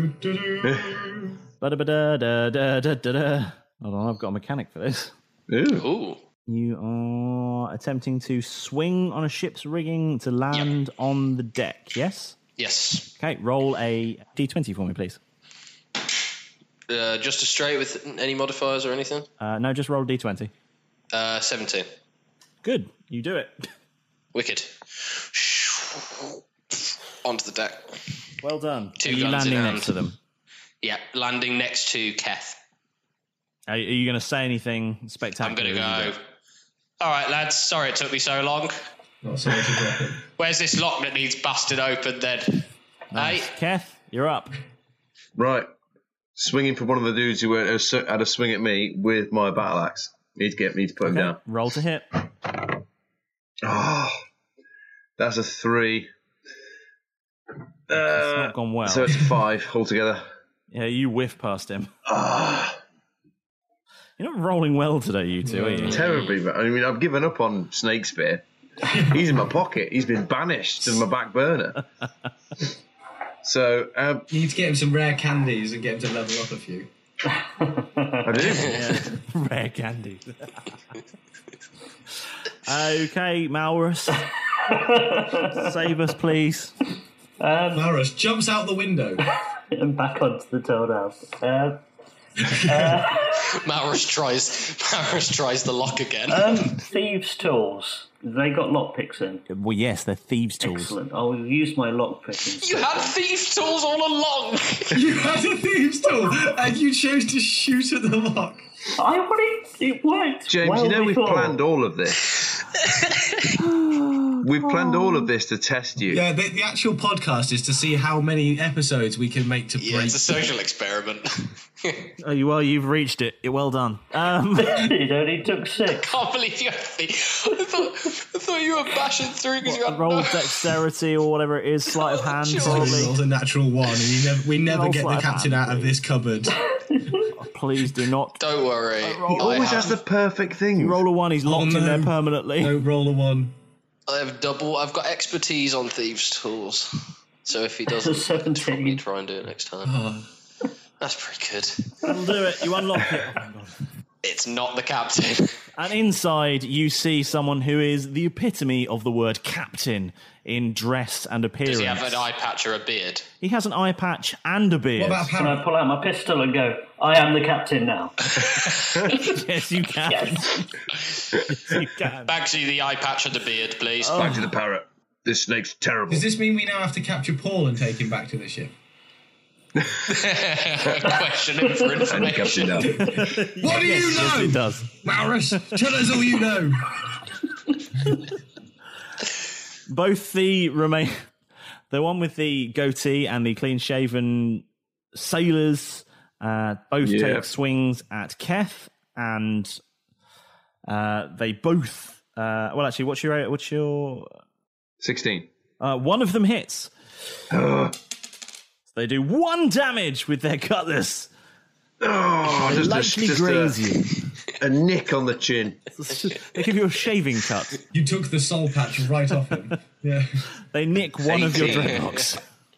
S5: Ba-da-ba-da-da-da-da-da-da. Hold on, I've got a mechanic for this.
S2: Ooh.
S5: You are attempting to swing on a ship's rigging to land on the deck, yes?
S2: Yes.
S5: Okay, roll a d twenty for me, please.
S2: Uh, just a straight with any modifiers or anything?
S5: Uh, no, just roll a d twenty.
S2: Uh, seventeen.
S5: Good, you do it.
S2: Wicked. Onto the deck.
S5: Well done.
S2: Two
S5: Are you
S2: guns
S5: landing
S2: in
S5: next
S2: hand.
S5: to them?
S2: Yeah, landing next to Keth.
S5: Are, are you going to say anything spectacular?
S2: I'm going to go, all right, lads, sorry it took me so long.
S21: Not sorry to drop it.
S2: Where's this lock that needs busted open then?
S5: Nice.
S2: Hey?
S5: Keth, you're up.
S20: Right. Swinging for one of the dudes who went, uh, had a swing at me with my battle axe. Need to get, need to put him
S5: Okay,
S20: down.
S5: roll to hit.
S20: Oh, that's a three. Uh,
S5: It's not gone well.
S20: So it's a five altogether.
S5: Yeah, you whiff past him.
S20: Ah,
S5: You're not rolling well today, you two, are you?
S20: terribly. But I mean, I've given up on Snake Spear. He's in my pocket. He's been banished to my back burner. So um,
S21: You need to get him some rare candies and get him to level up a few.
S20: I do.
S5: Yeah. Rare candy. Okay, Malrus. Save us, please.
S22: Um,
S21: Malrus jumps out the window.
S22: and back onto the Toad House. Um,
S2: Malrus tries, Malrus tries the lock again.
S22: um, thieves' tools. They got lockpicks in.
S5: Well, yes, they're thieves' tools.
S22: Excellent. I'll use my lockpick.
S2: You had thieves' tools all along.
S21: You had a thieves' tool and you chose to shoot at the lock.
S22: I wanted it worked.
S20: James,
S22: well
S20: you know we've
S22: before.
S20: planned all of this. We've planned all of this to test you.
S21: Yeah, the, the actual podcast is to see how many episodes we can make to
S2: Yeah,
S21: break.
S2: it's a social experiment.
S5: Oh, you well, you've reached it. Well done. Um,
S22: It only took six.
S2: I can't believe you had thieves. I thought, I thought you were bashing through because you had
S5: roll
S2: no...
S5: dexterity or whatever it is, sleight of hand,
S2: Sure.
S5: probably.
S21: Rolls a natural one, and you never, we never
S5: Roll
S21: get the
S5: sleight of
S21: captain
S5: hand,
S21: out of this cupboard.
S5: Please do not.
S2: Don't worry.
S20: He
S2: I
S20: always
S2: have,
S20: has the perfect thing.
S5: You roll a one, he's locked
S21: Oh,
S5: in there
S21: no.
S5: permanently.
S21: Don't roll a one.
S2: I have double... I've got expertise on thieves' tools. So if he doesn't,
S22: seventeen.
S2: I'll probably try and do it next time.
S21: Oh.
S2: That's pretty good.
S5: That'll do it. You unlock it. Oh, my God.
S2: It's not the captain.
S5: And inside, you see someone who is the epitome of the word captain in dress and appearance.
S2: Does he have an eye patch or a beard?
S5: He has an eye patch and a beard.
S21: What about
S22: Can
S21: Parrot?
S22: I pull out my pistol and go, I am the captain now?
S5: Yes, you can.
S22: Yes.
S5: Yes, you can.
S2: Back to the eye patch and the beard, please.
S20: Back to the parrot. This snake's terrible.
S21: Does this mean we now have to capture Paul and take him back to the ship?
S2: Question him for information.
S21: What do you
S5: Yes,
S21: know?
S5: it does.
S21: Maurus, tell us all you know.
S5: Both the remain, the one with the goatee and the clean-shaven sailors, uh, both
S20: Yeah.
S5: take swings at Keth, and uh, they both. Uh, well, actually, what's your what's your?
S20: sixteen.
S5: Uh, one of them hits. They do one damage with their cutlass.
S20: Oh,
S5: They
S20: just, a,
S5: lightly
S20: just
S5: graze
S20: a,
S5: you.
S20: a nick on the chin.
S5: They give you a shaving cut.
S21: You took the soul patch right off him. Yeah.
S5: They nick one of your
S20: eighteen.
S5: dreadlocks.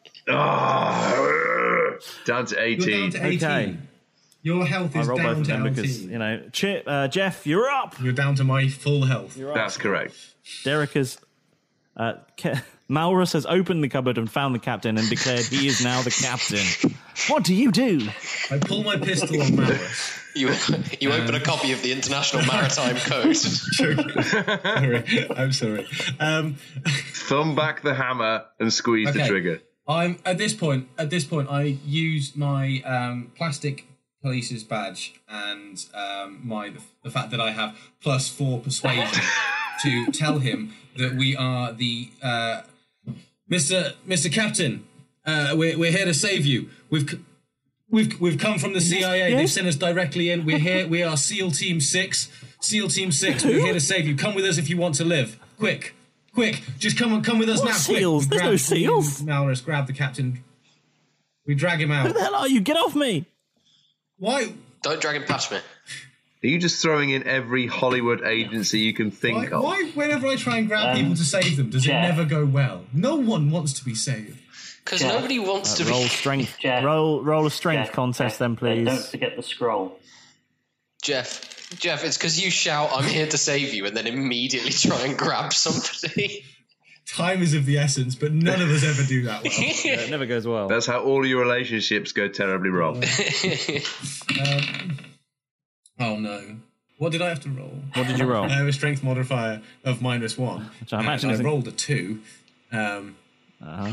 S20: Oh, down to
S21: You're
S20: eighteen.
S21: down to eighteen.
S5: Okay.
S21: Your health
S5: I
S21: is
S5: roll both
S21: down
S5: of
S21: to
S5: them because,
S21: eighteen.
S5: you know, Chip, uh, Jeff, you're up.
S21: You're down to my full health.
S20: That's correct.
S5: Derek has. Uh, Ke- Malrus has opened the cupboard and found the captain and declared he is now the captain. What do you do?
S21: I pull my pistol on Maurus.
S2: You you open a copy of the International Maritime Code.
S21: sorry, I'm sorry. Um,
S20: Thumb back the hammer and squeeze the
S21: Okay.
S20: trigger.
S21: I'm at this point. At this point, I use my um, plastic police's badge and um, my the fact that I have plus four persuasion to tell him that we are the uh, Mister Mister Captain. Uh, we're we're here to save you. We've c- we've we've come from the C I A.
S5: Yes.
S21: They've sent us directly in. We're here. We are SEAL Team Six. SEAL Team Six. We're here to save you. Come with us if you want to live. Quick. Quick, just come on, come with us
S5: What
S21: now.
S5: seals?
S21: Quick.
S5: There's no seals.
S21: Malrus, grab the captain. We drag him out.
S5: Who the hell are you? Get off me!
S21: Why?
S2: Don't drag him past me.
S20: Are you just throwing in every Hollywood agency you can think
S21: Why,
S20: of?
S21: why whenever I try and grab
S22: Um,
S21: people to save them, does
S22: Jeff.
S21: it never go well? No one wants to be saved.
S2: Because
S22: Jeff.
S2: nobody wants
S5: Uh,
S2: to
S5: roll
S2: be...
S5: strength.
S22: Jeff.
S5: Roll roll a strength
S22: Jeff,
S5: contest
S22: Jeff,
S5: then,
S22: and
S5: please.
S22: Don't forget the scroll.
S2: Jeff, Jeff, it's because you shout, I'm here to save you, and then immediately try and grab somebody.
S21: time is of the essence, but none of us ever do that well.
S5: Yeah, it never goes well.
S20: That's how all your relationships go terribly wrong.
S21: um, oh no. What did I have to roll?
S5: What did you roll?
S21: I have a strength modifier of minus one.
S5: Which I imagine
S21: I
S5: is a-
S21: rolled a two. Um,
S5: uh-huh.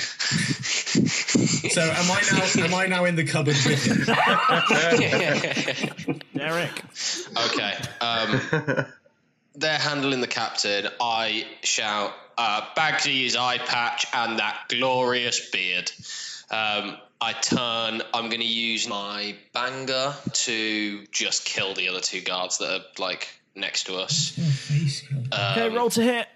S21: So am I now? Am I now in the cupboard with him?
S5: Derek.
S2: Okay. Um, they're handling the captain. I shout, uh, Bagsy's eye patch and that glorious beard. Um, I turn. I'm going to use my banger to just kill the other two guards that are like next to us. Um,
S5: Okay, roll to hit.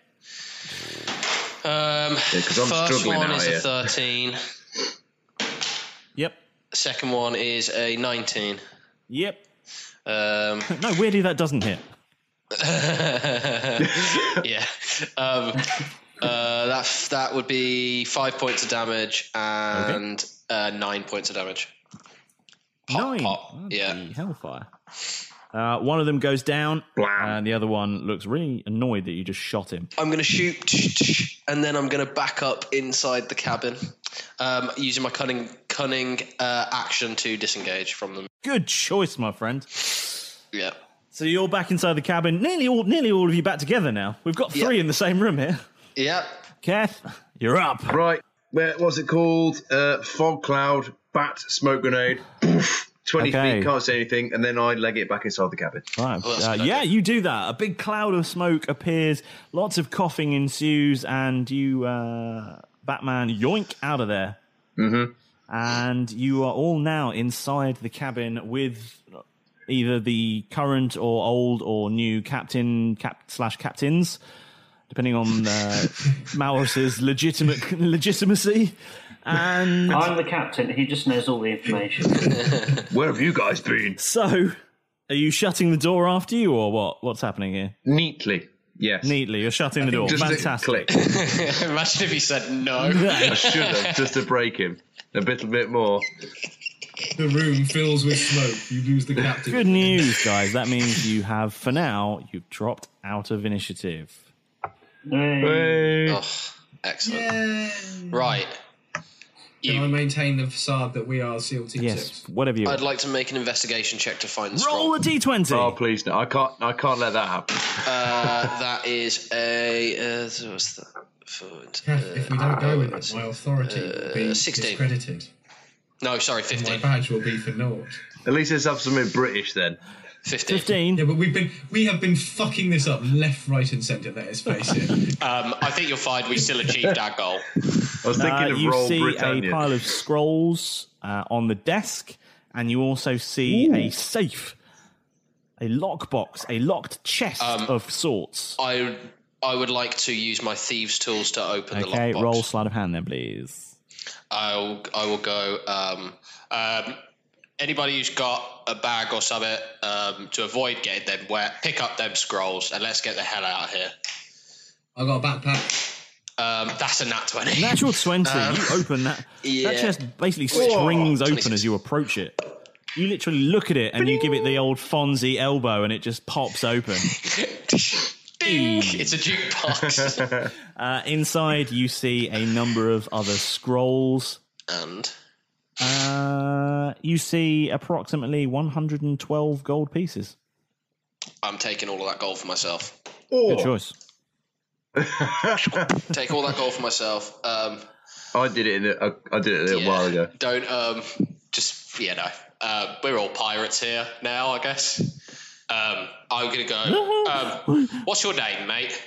S2: Um,
S20: I'm
S2: first
S20: struggling
S2: one
S20: out
S2: is
S20: here.
S2: a thirteen.
S5: Yep.
S2: Second one is a nineteen.
S5: Yep.
S2: Um,
S5: no, weirdly that doesn't hit.
S2: yeah. Um, uh, that that would be five points of damage and
S5: Okay.
S2: uh, nine points of damage.
S5: Nine.
S2: Pop. Yeah.
S5: Bloody Hellfire. Uh, one of them goes down, and the other one looks really annoyed that you just shot him.
S2: I'm going to shoot, and then I'm going to back up inside the cabin, um, using my cunning cunning uh, action to disengage from them.
S5: Good choice, my friend.
S2: Yeah.
S5: So you're back inside the cabin. Nearly all, nearly all of you back together now. We've got three
S2: Yep.
S5: in the same room here.
S2: Yep.
S5: Kath, you're up.
S20: Right. Where what's it called? Uh, fog cloud, bat, smoke grenade. Poof, Twenty
S5: Okay.
S20: feet, can't say anything, and then I leg it back inside the cabin.
S5: Right.
S2: Oh, that's
S5: Uh,
S2: a good
S5: yeah,
S2: idea.
S5: you do that. A big cloud of smoke appears. Lots of coughing ensues, and you, uh, Batman, yoink out of there.
S20: Mm-hmm.
S5: And you are all now inside the cabin with either the current or old or new captain cap slash captains, depending on uh, Maurus's legitimate legitimacy. And
S22: I'm the captain. He just knows all the information.
S20: Where have you guys been?
S5: So, are you shutting the door after you, or what? What's happening here?
S20: Neatly, yes.
S5: Neatly, you're shutting the door.
S20: Just a
S5: Fantastic.
S20: click.
S2: Imagine if he said no.
S20: I should have, just to break him a bit, a bit more.
S21: The room fills with smoke. You lose the captain.
S5: Good news, guys. That means you have, for now, you've dropped out of initiative.
S22: Hey.
S2: Oh, excellent. Right.
S21: Can I maintain the facade that we are SEAL Team
S5: Yes,
S21: Six?
S5: whatever you
S2: I'd
S5: want.
S2: like to make an investigation check to find the
S5: Roll
S2: scroll.
S5: a d twenty.
S20: Oh, please no! I can't. I can't let that happen.
S2: Uh, that is a. Uh, so what's that?
S21: Kath, if we don't go with it, my authority will be
S2: Uh, sixteen.
S21: discredited.
S2: No, sorry,
S21: My
S2: fifteen.
S21: badge will be for naught.
S20: At least let's have something British then.
S2: Fifteen.
S5: Fifteen.
S21: Yeah, but we've been we have been fucking this up left, right, and centre. Let's face it.
S2: Um, I think you'll find we still achieved our goal.
S20: I was thinking
S5: Uh,
S20: of
S5: you
S20: Roll
S5: see
S20: Britannia.
S5: a pile of scrolls uh, on the desk, and you also see a safe, a lockbox, a locked chest
S2: Um,
S5: of sorts.
S2: I I would like to use my thieves' tools to open the
S5: Okay,
S2: lockbox.
S5: roll sleight of hand then, please.
S2: I'll I will go. Um, um, anybody who's got a bag or something, um, to avoid getting them wet, pick up them scrolls and let's get the hell out of here.
S21: I got a backpack.
S2: Um, that's a nat twenty.
S5: Natural twenty.
S2: Um,
S5: you open that.
S2: yeah.
S5: That chest basically
S2: Whoa,
S5: springs open
S2: twenty-six.
S5: as you approach it. You literally look at it and you give it the old Fonzie elbow, and it just pops open.
S2: Ding! It's a jukebox.
S5: Uh, inside, you see a number of other scrolls.
S2: And
S5: Uh, you see approximately one hundred twelve gold pieces.
S2: I'm taking all of that gold for myself.
S5: Good choice.
S2: Take all that gold for myself. Um,
S20: I did it. In a, I, I did it a little
S2: yeah,
S20: while ago.
S2: Don't um, just you know. Uh, we're all pirates here now, I guess. Um, I'm gonna go. Um, what's your name, mate?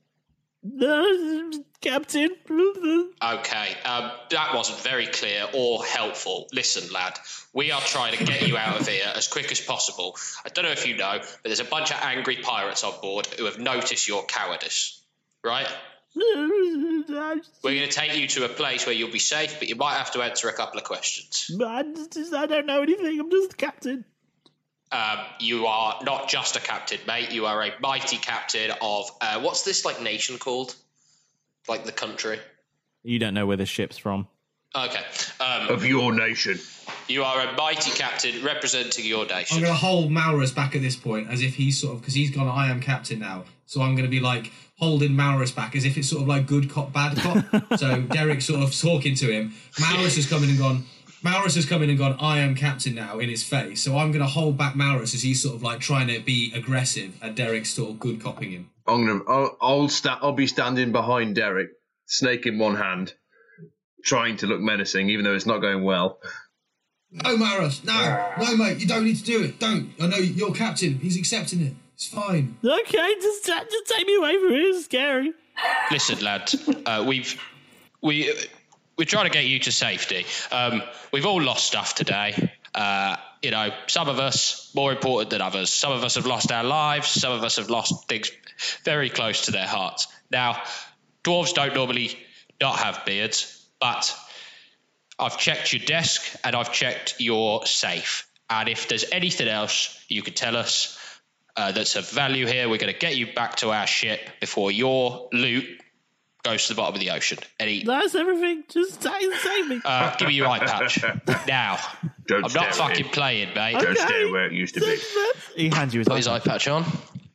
S5: Captain.
S2: Okay, um, that wasn't very clear or helpful. Listen, lad, we are trying to get you out of here as quick as possible. I don't know if you know, but there's a bunch of angry pirates on board who have noticed your cowardice, right? We're going to take you to a place where you'll be safe, but you might have to answer a couple of questions.
S5: I, I don't know anything. I'm just the captain.
S2: Um, you are not just a captain, mate. You are a mighty captain of uh, what's this like nation called? Like the country.
S5: You don't know where the ship's from.
S2: Okay. Um,
S20: Of your nation.
S2: you are a mighty captain representing your nation.
S21: I'm going to hold Maurus back at this point as if he's sort of because he's gone. I am captain now. So I'm going to be like holding Maurus back as if it's sort of like good cop, bad cop. So Derek's sort of talking to him. Maurus has come in and gone, Maurus has come in and gone, I am captain now, in his face. So I'm going to hold back Maurus as he's sort of like trying to be aggressive and Derek's sort of good copping him.
S20: I'm gonna, I'll, I'll, sta- I'll be standing behind Derek, snake in one hand, trying to look menacing, even though it's not going well.
S21: No, Maurus, no, no, mate, you don't need to do it. Don't. I know you're captain. He's accepting it. It's fine.
S5: Okay, just just take me away from it. It's scary.
S2: Listen, lad, uh, we've we we're trying to get you to safety. Um, we've all lost stuff today. Uh, you know, some of us more important than others. Some of us have lost our lives. Some of us have lost things very close to their hearts. Now, dwarves don't normally not have beards, but I've checked your desk and I've checked your safe. And if there's anything else you could tell us uh, that's of value here, we're going to get you back to our ship before your loot goes to the bottom of the ocean. Any?
S5: That's everything. Just save, save me.
S2: Uh, give me your eye patch. Now.
S20: Don't
S2: I'm not fucking playing, mate.
S20: Don't okay. stay where it used to be.
S5: He hands you his,
S2: Put his eye patch on.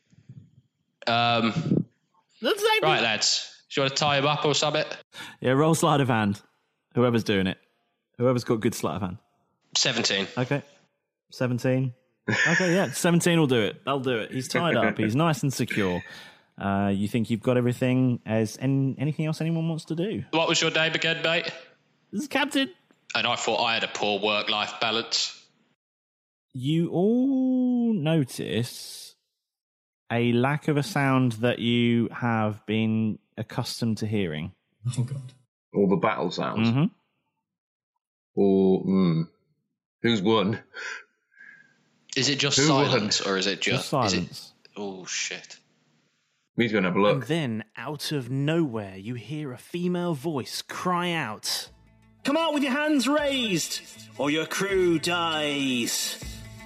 S2: Um, right, lads. Do you want to tie him up or something?
S5: Yeah, roll sleight of hand. Whoever's doing it. Whoever's got good sleight of hand.
S2: seventeen.
S5: Okay. seventeen. Okay, yeah, seventeen will do it. They'll do it. He's tied up. He's nice and secure. Uh, you think you've got everything? As any, anything else anyone wants to do?
S2: What was your name again, mate?
S5: This is Captain.
S2: And I thought I had a poor work-life balance.
S5: You all notice a lack of a sound that you have been accustomed to hearing.
S21: Oh, God.
S20: All the battle sounds?
S5: Mm-hmm.
S20: Or, mm, who's won?
S2: Is it just
S20: Who
S2: silence,
S20: won?
S2: or is it just...
S5: Just silence.
S2: Is it, oh, shit.
S20: He's going to have a look.
S5: And then, out of nowhere, you hear a female voice cry out, "Come out with your hands raised, or your crew dies."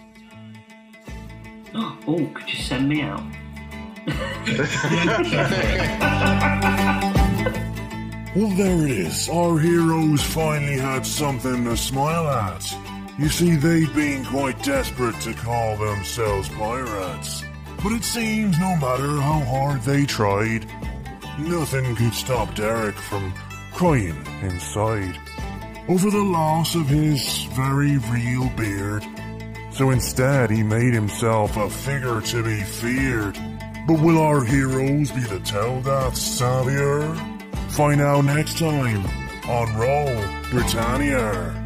S22: Oh, oh could you send me out?
S3: Well, there it is. Our heroes finally had something to smile at. You see, they'd been quite desperate to call themselves pirates. But it seems no matter how hard they tried, nothing could stop Derek from crying inside over the loss of his very real beard. So instead, he made himself a figure to be feared. But will our heroes be the Teldath's savior? Find out next time on Roll Britannia.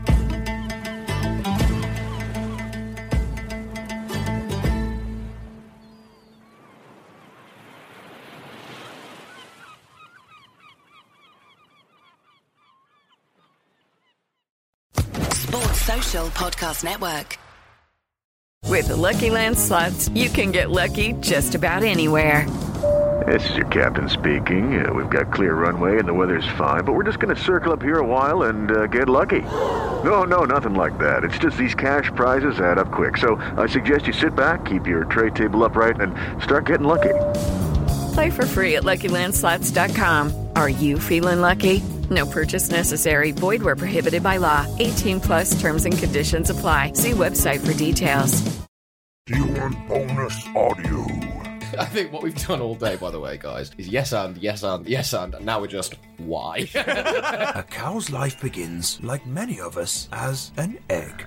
S4: Social Podcast Network.
S12: With the Lucky Land Slots, you can get lucky just about anywhere.
S23: This is your captain speaking. Uh, we've got clear runway and the weather's fine, but we're just going to circle up here a while and uh, get lucky. No, no, nothing like that. It's just these cash prizes add up quick. So I suggest you sit back, keep your tray table upright, and start getting lucky.
S12: Play for free at Lucky Land Slots dot com. Are you feeling lucky? No purchase necessary. Void where prohibited by law. eighteen plus terms and conditions apply. See website for details.
S3: Do you want bonus audio?
S24: I think what we've done all day, by the way, guys, is yes and, yes and, yes and, and now we're just, why?
S25: A cow's life begins, like many of us, as an egg.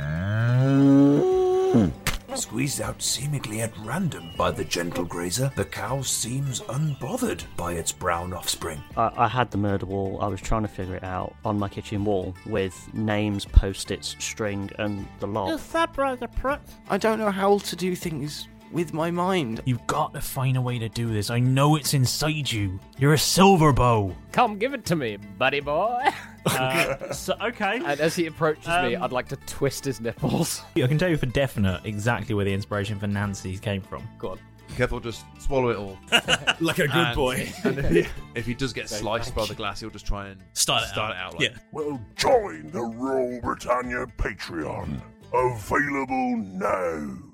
S25: Squeezed out seemingly at random by the gentle grazer, the cow seems unbothered by its brown offspring.
S26: I, I had the murder wall. I was trying to figure it out on my kitchen wall with names, post-its, string, and the lot.
S6: Is that brother Pratt? I don't know how to do things with my mind.
S5: You've got to find a way to do this. I know it's inside you. You're a silver bow.
S7: Come give it to me, buddy boy.
S5: Uh, so, okay.
S7: And as he approaches
S5: um,
S7: me, I'd like to twist his nipples.
S5: I can tell you for definite exactly where the inspiration for Nancy came from.
S7: Go on.
S8: Careful, just swallow it all.
S9: Like a good
S8: and,
S9: boy.
S8: And if, he, if he does get sliced by the glass, he'll just try and
S9: start it
S8: start
S9: out.
S8: It out
S9: like.
S8: Yeah.
S3: Well, join the Roll Britannia Patreon. Available now.